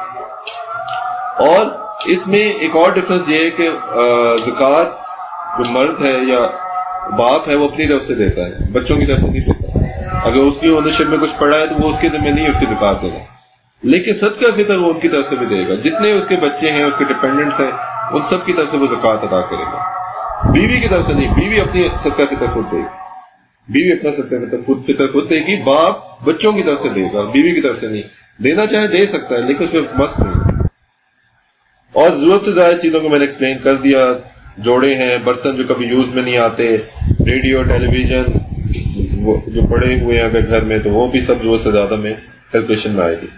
اور اس میں ایک اور ڈفرنس یہ ہے کہ زکوٰۃ جو مرد ہے یا باپ ہے وہ اپنی طرف سے دیتا ہے، بچوں کی طرف سے نہیں دیتا. اگر اس کی اونرشپ میں کچھ پڑا ہے تو وہ اس کے ذمہ نہیں ہے اس کی زکوٰۃ دینا. لیکن صدقہ فطر وہ ان کی طرف سے بھی دے گا، جتنے اس کے بچے ہیں، اس کے ڈپینڈنٹس ہیں، ان سب کی طرف سے وہ زکوٰۃ ادا کرے گا. بیوی کی طرف سے نہیں، بیوی اپنی صدقہ فطر خود دے گی، بیوی اپنا صدقہ فطر خود دے گی. باپ بچوں کی طرف سے دے گا، بیوی کی طرف سے نہیں. دینا چاہے دے سکتا ہے لیکن اس میں مست نہیں. اور ضرورت سے زیادہ چیزوں کو میں نے ایکسپلین کر دیا. جوڑے ہیں، برتن جو کبھی یوز میں نہیں آتے، ریڈیو، ٹیلی ویژن جو پڑے ہوئے ہیں اگر گھر میں، تو وہ بھی سب ضرورت سے زیادہ میں کیلکولیشن میں آئے گی.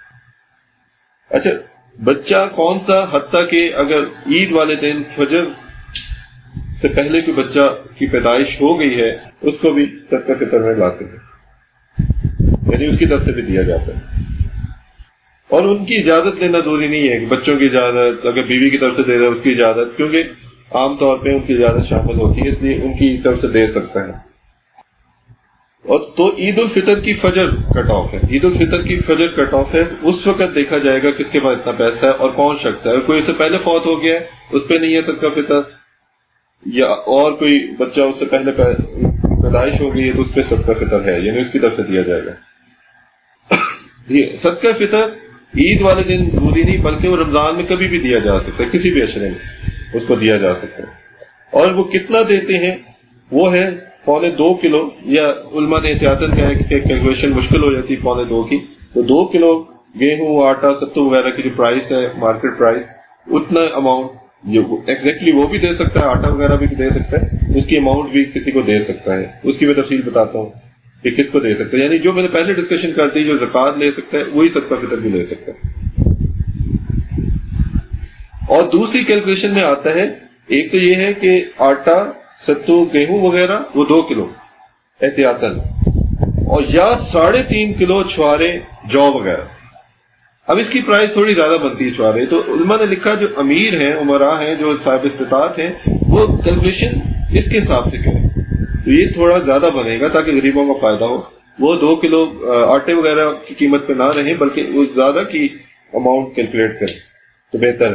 اچھا، بچہ کون سا، حتیٰ کہ اگر عید والے دن فجر سے پہلے کوئی بچہ کی پیدائش ہو گئی ہے اس کو بھی صدقہ فطر میں لاتے ہیں، یعنی اس کی طرف سے بھی دیا جاتا ہے. اور ان کی اجازت لینا ضروری نہیں ہے کہ بچوں کی اجازت، اگر بیوی کی طرف سے دے رہا ہے اس کی اجازت، کیونکہ عام طور پہ ان کی اجازت شامل ہوتی ہے، اس لیے ان کی طرف سے دے سکتا ہے. اور تو عید الفطر کی فجر کٹ آف ہے، عید الفطر کی فجر کٹ آف ہے، اس وقت دیکھا جائے گا کس کے پاس اتنا پیسہ ہے اور کون شخص ہے. اگر کوئی اس سے پہلے فوت ہو گیا ہے اس پہ نہیں ہے صدقہ فطر، یا اور کوئی بچہ اس سے پہلے پیدائش ہو گئی ہے تو اس پہ صدقہ فطر ہے، یعنی اس کی طرف سے دیا جائے گا. صدقہ فطر عید والے دن ضروری نہیں بلکہ وہ رمضان میں کبھی بھی دیا جا سکتا ہے، کسی بھی اشرے میں اس کو دیا جا سکتا ہے. اور وہ کتنا دیتے ہیں وہ ہے 2.25 کلو، یا علماء نے احتیاطاً کہا ہے کہ کیلکولیشن مشکل ہو جاتی ہے 2.25 کی، تو 2 کلو گیہوں آٹا ستو وغیرہ کی جو پرائس ہے مارکیٹ پرائس، اتنا اماؤنٹ ایگزیکٹلی وہ بھی دے سکتا ہے، آٹا وغیرہ بھی دے سکتا ہے، اس کی اماؤنٹ بھی کسی کو دے سکتا ہے. اس کی میں تفصیل بتاتا ہوں کہ کس کو دے سکتا ہے. یعنی جو میں نے پہلے ڈسکشن کر دی، جو زکوٰۃ لے سکتا ہے وہی صدقہ فطر بھی لے سکتا ہے. اور دوسری کیلکولیشن میں آتا ہے، ایک تو یہ ہے کہ آٹا ستو گیہوں وغیرہ وہ 2 کلو احتیاطاً، اور یا 3.5 کلو چھوارے جو وغیرہ. اب اس کی پرائس تھوڑی زیادہ بنتی ہے چھوارے، تو علماء نے لکھا جو امیر ہیں، عمراء ہیں، جو صاحب استطاعت ہیں، وہ کیلکولیشن اس کے حساب سے کریں تو یہ تھوڑا زیادہ بنے گا تاکہ غریبوں کو فائدہ ہو. وہ 2 کلو آٹے وغیرہ کی قیمت پہ نہ رہیں بلکہ وہ زیادہ کی اماؤنٹ کیلکولیٹ کریں تو بہتر ہے.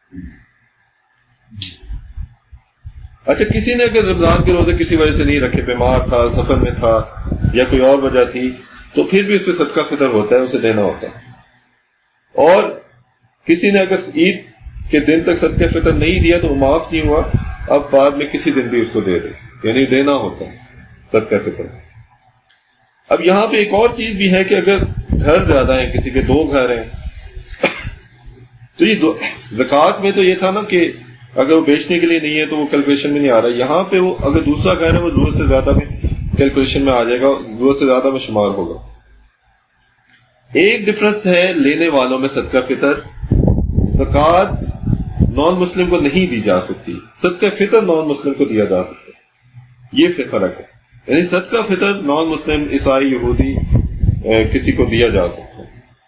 اچھا، کسی نے اگر رمضان کے روزے کسی وجہ سے نہیں رکھے، بیمار تھا، سفر میں تھا، یا کوئی اور وجہ تھی، تو پھر بھی اس پہ صدقہ فطر ہوتا ہے، اسے دینا ہوتا ہے. اور کسی نے اگر عید کے دن تک صدقہ فطر نہیں دیا تو وہ معاف نہیں ہوا، اب بعد میں کسی دن بھی اس کو دے دے، یعنی دینا ہوتا ہے صدقہ فطر. اب یہاں پہ ایک اور چیز بھی ہے کہ اگر گھر زیادہ ہیں، کسی کے 2 گھر ہیں، تو یہ زکوٰۃ میں تو یہ تھا نا کہ اگر وہ بیچنے کے لیے نہیں ہے تو وہ کیلکولیشن میں نہیں آ رہا. یہاں پہ وہ اگر دوسرا گھر ہے وہ ضرورت سے زیادہ میں کیلکولیشن میں آ جائے گا، ضرورت سے زیادہ میں شمار ہوگا. ایک ڈفرنس ہے لینے والوں میں صدقہ فطر، زکوٰۃ نان مسلم کو نہیں دی جا سکتی، صدقہ فطر نان مسلم کو دیا جا سکتا ہے. یہ فرق ہے، یعنی صدقہ فطر نان مسلم عیسائی یہودی کسی کو دیا جا سکتا ہے،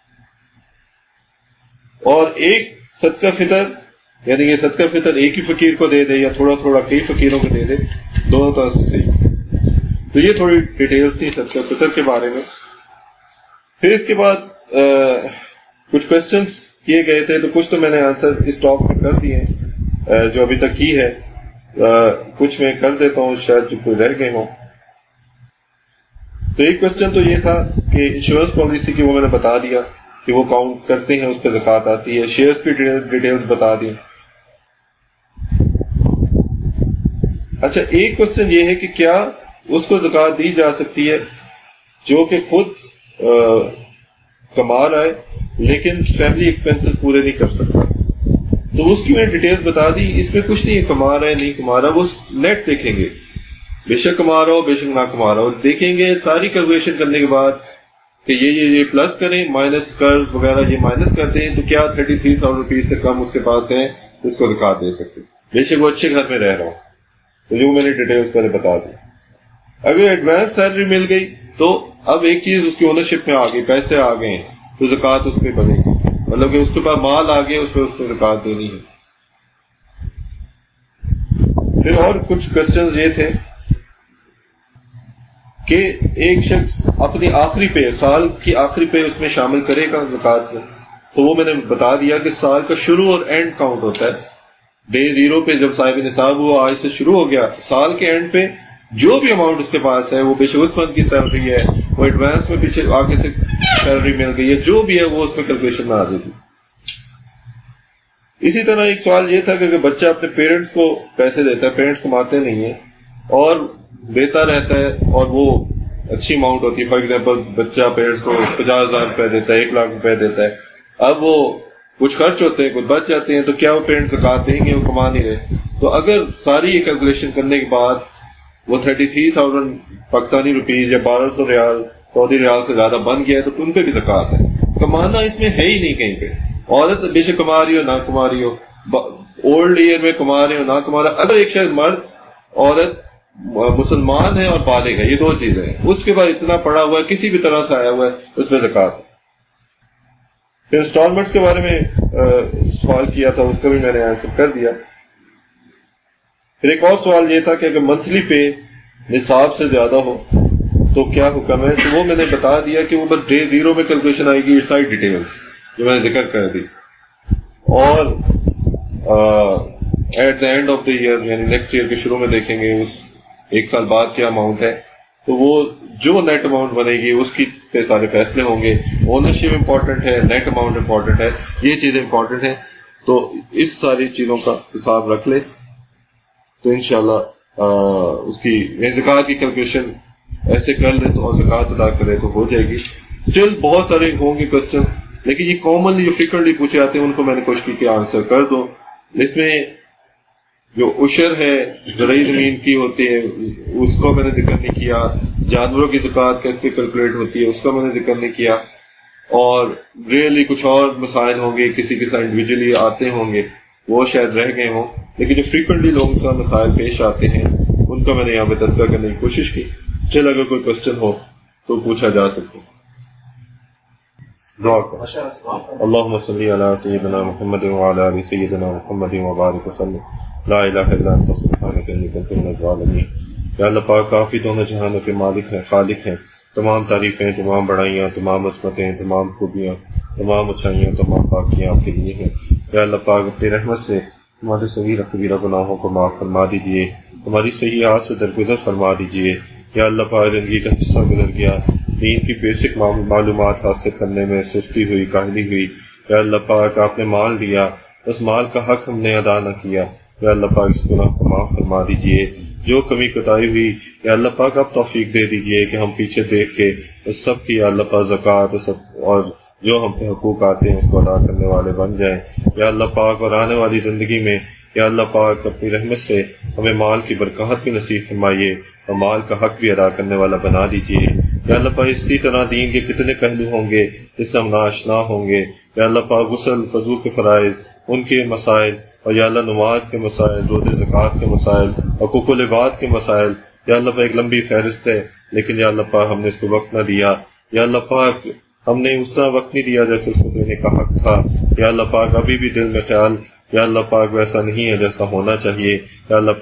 اور ایک صدقہ فطر یعنی یہ صدقہ فطر ایک ہی فقیر کو دے دے یا تھوڑا تھوڑا کئی فقیروں کو دے دے، دونوں طرح سے صحیح. تو یہ تھوڑی ڈیٹیلز تھی صدقہ فطر کے بارے میں. پھر اس کے بعد کچھ کوشچنس کیے گئے تھے، تو کچھ تو میں نے آنسر اس ٹاک میں کر دیے ہیں جو ابھی تک کی ہے، کچھ میں کر دیتا ہوں شاید جو کوئی رہ گئے ہوں. تو ایک کوشچن تو یہ تھا کہ انشورنس پالیسی کی، وہ میں نے بتا دیا کہ وہ کاؤنٹ کرتے ہیں، اس پہ زکوٰۃ آتی ہے. شیئرز کی ڈیٹیلز بتا دی. اچھا، ایک کوشچن یہ ہے کہ کیا اس کو زکوٰۃ دی جا سکتی ہے جو کہ خود کما رہا ہے لیکن فیملی ایکسپینسز پورے نہیں کر سکتا. تو اس کی میں نے ڈیٹیلز بتا دی. اس میں کچھ نہیں ہے کما رہا ہے نہیں کما رہا، وہ نیٹ دیکھیں گے، بے شک کما رہا ہو بے شک نہ کما رہا ہو، دیکھیں گے ساری کیلکولیشن کرنے کے بعد کہ یہ پلس کریں، مائنس قرض وغیرہ یہ مائنس کرتے ہیں، تو کیا 33,000 روپیز سے کم اس کے پاس ہیں اس کو زکوٰۃ دے سکتے، بے شک وہ اچھے گھر میں رہ رہا ہوں. تو جو میں نے ڈیٹیلز پہلے بتا دی. اگر ایڈوانس سیلری مل گئی تو اب ایک چیز اس کی اونرشپ میں آ گئی، پیسے آ گئے تو زکوٰۃ اس پہ بنے گی، مطلب کہ اس کے پاس مال آ گیا، اس پہ اس کو زکوٰۃ دینی ہے. پھر اور کچھ کوسچنز یہ تھے کہ ایک شخص اپنی آخری پے، سال کی آخری پے اس میں شامل کرے گا زکوٰۃ میں. تو وہ میں نے بتا دیا کہ سال کا شروع اور اینڈ کاؤنٹ ہوتا ہے. ڈے 0 پہ جب صاحب نصاب ہوا، آج سے شروع ہو گیا، سال کے اینڈ پہ جو بھی اماؤنٹ اس کے پاس ہے، وہ بے شک اس منتھ کی سیلری ہے، وہ ایڈوانس میں پیچھے آگے سے سیلری مل گئی ہے، جو بھی ہے وہ اس میں کیلکولیشن میں آ جائے گی. اسی طرح ایک سوال یہ تھا کہ اگر بچہ اپنے پیرنٹس کو پیسے دیتا ہے، پیرنٹس کماتے نہیں ہیں اور دیتا رہتا ہے، اور وہ اچھی اماؤنٹ ہوتی ہے، فار ایگزامپل بچہ پیرنٹس کو 50,000 روپے دیتا ہے، 1,00,000 روپے دیتا ہے، اب وہ کچھ خرچ ہوتے ہیں کچھ بچ جاتے ہیں، تو کیا وہ پیرنٹس زکوٰۃ دیں گے؟ وہ کما نہیں رہے. تو اگر ساری یہ کیلکولیشن کرنے کے بعد وہ 33,000 پاکستانی روپیز یا 1,200 ریال سعودی ریال سے زیادہ بن گیا ہے تو ان پہ بھی زکوٰۃ ہے. کمانا اس میں ہے ہی نہیں کہیں پہ. عورت بے شک کما رہی ہو نہ کما رہی ہو، اولڈ ایئر میں کما رہے ہو نہ کما رہا، اگر ایک شخص مرد عورت مسلمان ہے اور بالغ ہے، یہ 2 چیزیں ہیں، اس کے بعد اتنا پڑا ہوا ہے کسی بھی طرح سے آیا ہوا ہے، اس میں زکوٰۃ ہے. پھر انسٹالمنٹس کے بارے میں سوال کیا تھا، اس کا بھی میں نے آنسر کر دیا. پھر ایک اور سوال یہ تھا کہ اگر منتھلی پے نصاب سے زیادہ ہو تو کیا حکم ہے؟ تو وہ میں نے بتا دیا کہ وہ بس ڈے 0 میں کیلکولیشن آئے گی، ساری ڈیٹیلز جو میں نے ذکر کر دی، اور at the end of the year یعنی نیکسٹ ایئر کے شروع میں دیکھیں گے اس 1 سال بعد کیا اماؤنٹ ہے، تو وہ جو نیٹ اماؤنٹ بنے گی اس کی پہ سارے فیصلے ہوں گے. اونرشپ امپورٹنٹ ہے، نیٹ اماؤنٹ امپورٹنٹ ہے، یہ چیزیں امپورٹنٹ ہیں. تو اس ساری چیزوں کا حساب رکھ لے تو انشاءاللہ اس کی زکوٰۃ کی کیلکولیشن ایسے کر لے تو اور زکوٰۃ ادا کرے تو ہو جائے گی. اسٹل بہت سارے ہوں گے کوشچن، لیکن یہ کامنلی جو فریکوینٹلی پوچھے جاتے ہیں ان کو میں نے کوشش کی کہ آنسر کر دو. اس میں جو عشر ہے زرعی زمین کی ہوتی ہے اس کو میں نے ذکر نہیں کیا، جانوروں کی زکوٰۃ کیسے کیلکولیٹ ہوتی ہے اس کا میں نے ذکر نہیں کیا، اور ریئلی کچھ اور مسائل ہوں گے کسی کے ساتھ انڈیویجلی آتے ہوں گے وہ شاید رہ گئے ہوں، لیکن جو فریکوینٹلی لوگوں کے ساتھ مسائل پیش آتے ہیں ان کا میں نے یہاں پہ تذکرہ کرنے کی کوشش کی. چل اگر کوئی کوشچن ہو تو پوچھا جا سکے. دعا کرو. اللهم صل على سيدنا محمد وعلى ال سيدنا محمد وبارك وسلم. لا الہ الا انت سبحانك انی کنت من الظالمین. یا اللہ پاک کافی دونوں جہانوں کے مالک ہیں، خالق ہیں. تمام تعریفیں، تمام بڑائیاں، تمام عظمتیں، تمام خوبیاں، تمام اچھائیاں، تمام پاکیاں آپ کے لیے ہیں. یا اللہ پاک اپنی رحمت سے ہمارے صغیر کبیرہ گناہوں کو معاف فرما دیجیے، ہماری سیئات سے درگزر فرما دیجیے. یا اللہ پاک زندگی کا حصہ گزر گیا، دین کی بیسک معلومات حاصل کرنے میں سستی ہوئی، کاہلی ہوئی. یا اللہ پاک آپ نے مال دیا، اس مال کا حق ہم نے ادا نہ کیا. یا اللہ پاک اس گناہ کو معاف فرما دیجیے. جو کمی کوتاہی ہوئی یا اللہ پاک آپ توفیق دے دیجیے کہ ہم پیچھے دیکھ کے اس سب کی یا اللہ پاک زکوٰۃ اور جو ہم پہ حقوق آتے ہیں اس کو ادا کرنے والے بن جائیں. یا اللہ پاک اور آنے والی زندگی میں یا اللہ پاک اپنی رحمت سے ہمیں مال کی برکات بھی نصیب فرمائیے اور مال کا حق بھی ادا کرنے والا بنا دیجیے. یا اللہ پاک اسی طرح دین کے کتنے پہلو ہوں گے جس سے ہم ناآشنا ہوں گے. یا اللہ پاک غسل، وضو کے فرائض، ان کے مسائل، اور یا اللہ نماز کے مسائل، روزے زکوٰۃ کے مسائل، حقوق العباد کے مسائل. یا اللہ پاک ایک لمبی فہرست ہے لیکن یا اللہ پاک ہم نے اس کو وقت نہ دیا. یا اللہ پاک ہم نے اس طرح وقت نہیں دیا جیسے اس کو دینے کا حق تھا. یا اللہ پاک ابھی بھی دل میں خیال یا اللہ پاک ویسا نہیں ہے جیسا ہونا چاہیے. یا اللہ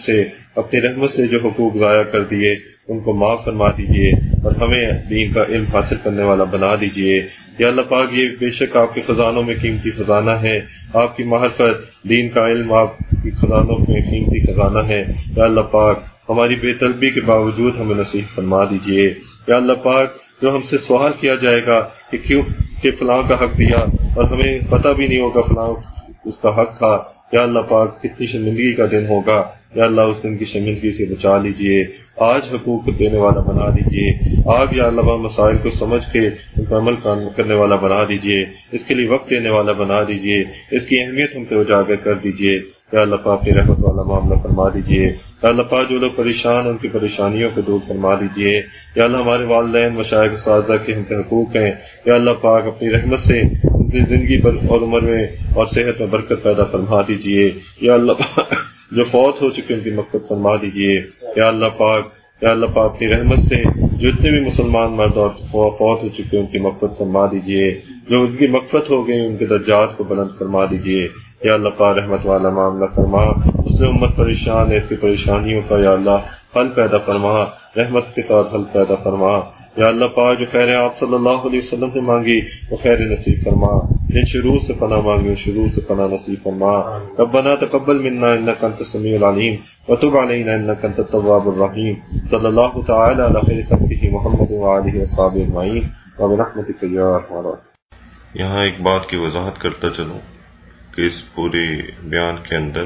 اپنی رحمت سے جو حقوق ضائع کر دیے ان کو معاف فرما دیجیے اور ہمیں دین کا علم حاصل کرنے والا بنا دیجیے. یا اللہ پاک یہ بے شک آپ کے خزانوں میں قیمتی خزانہ ہے، آپ کی معرفت، دین کا علم آپ کی خزانوں میں قیمتی خزانہ ہے. یا اللہ پاک ہماری بے طلبی کے باوجود ہمیں نصیب فرما دیجیے. یا اللہ پاک جو ہم سے سوال کیا جائے گا کہ کیوں کہ فلاں کا حق دیا اور ہمیں پتہ بھی نہیں ہوگا فلاں اس کا حق تھا، یا اللہ پاک کتنی شرمندگی کا دن ہوگا. یا اللہ اس دن کی شرمندگی سے بچا لیجئے، آج حقوق دینے والا بنا دیجئے. آج یا اللہ مسائل کو سمجھ کے ان پر عمل کرنے والا بنا دیجئے، اس کے لیے وقت دینے والا بنا دیجئے، اس کی اہمیت ہم پہ اجاگر کر دیجئے. یا اللہ پاک اپنی رحمت والا معاملہ فرما دیجئے. یا اللہ پاک جو لوگ پریشان ہیں ان کی پریشانیوں کو دور فرما دیجئے. یا اللہ ہمارے والدین، مشائخ، اساتذہ کے ہم پہ حقوق ہیں، یا اللہ پاک اپنی رحمت سے ان کی زندگی پر اور عمر میں اور صحت میں برکت پیدا فرما دیجئے. یا اللہ پاک جو فوت ہو چکے ان کی مغفرت فرما دیجئے. یا اللہ پاک اپنی رحمت سے جو اتنے بھی مسلمان مرد اور فوت ہو چکے ان کی مغفرت فرما دیجئے، جو ان کی مغفرت ہو گئی ان کے درجات کو بلند فرما دیجئے. یا اللہ پاک رحمت والا معاملہ فرما، مسلم امت پریشان ہے، اس کی پریشانیوں کا یا اللہ حل پیدا فرما، رحمت کے ساتھ حل پیدا فرما. یا اللہ پاک جو خیر آپ صلی اللہ علیہ وسلم سے مانگی وہ خیر نصیب فرما، جن شرور سے پناہ مانگی شرور سے پناہ نصیب فرما. ربنا تقبل منا انك انت السميع العليم وتب علينا انك انت التواب الرحيم. صلی اللہ تعالی علی خیر خلقہ محمد وآلہ وصحبہ اجمعین وبرحمتک یا ارحم الراحمین. یہاں ایک بات کی وضاحت کرتا چلوں کہ اس پورے بیان کے اندر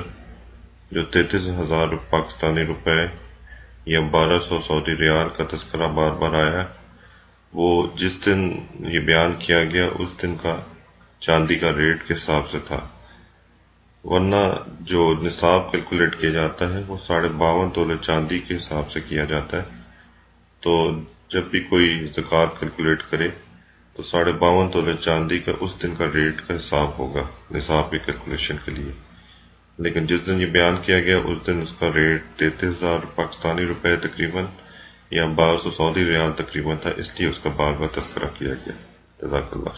جو 33,000 پاکستانی روپے یا 1200 سعودی ریال کا تذکرہ بار بار آیا ہے، وہ جس دن یہ بیان کیا گیا اس دن کا چاندی کا ریٹ کے حساب سے تھا، ورنہ جو نصاب کیلکولیٹ کیا جاتا ہے وہ 52.5 تولے چاندی کے حساب سے کیا جاتا ہے. تو جب بھی کوئی زکوٰۃ کیلکولیٹ کرے تو 52.5 تولے چاندی کا اس دن کا ریٹ کا حساب ہوگا نصاب کی کیلکولیشن کے لیے. لیکن جس دن یہ بیان کیا گیا اس دن اس کا ریٹ 33,000 پاکستانی روپے تقریباً یا 1200 سعودی ریال تقریباً تھا، اس لیے اس کا بار بار تذکرہ کیا گیا. جزاک اللہ.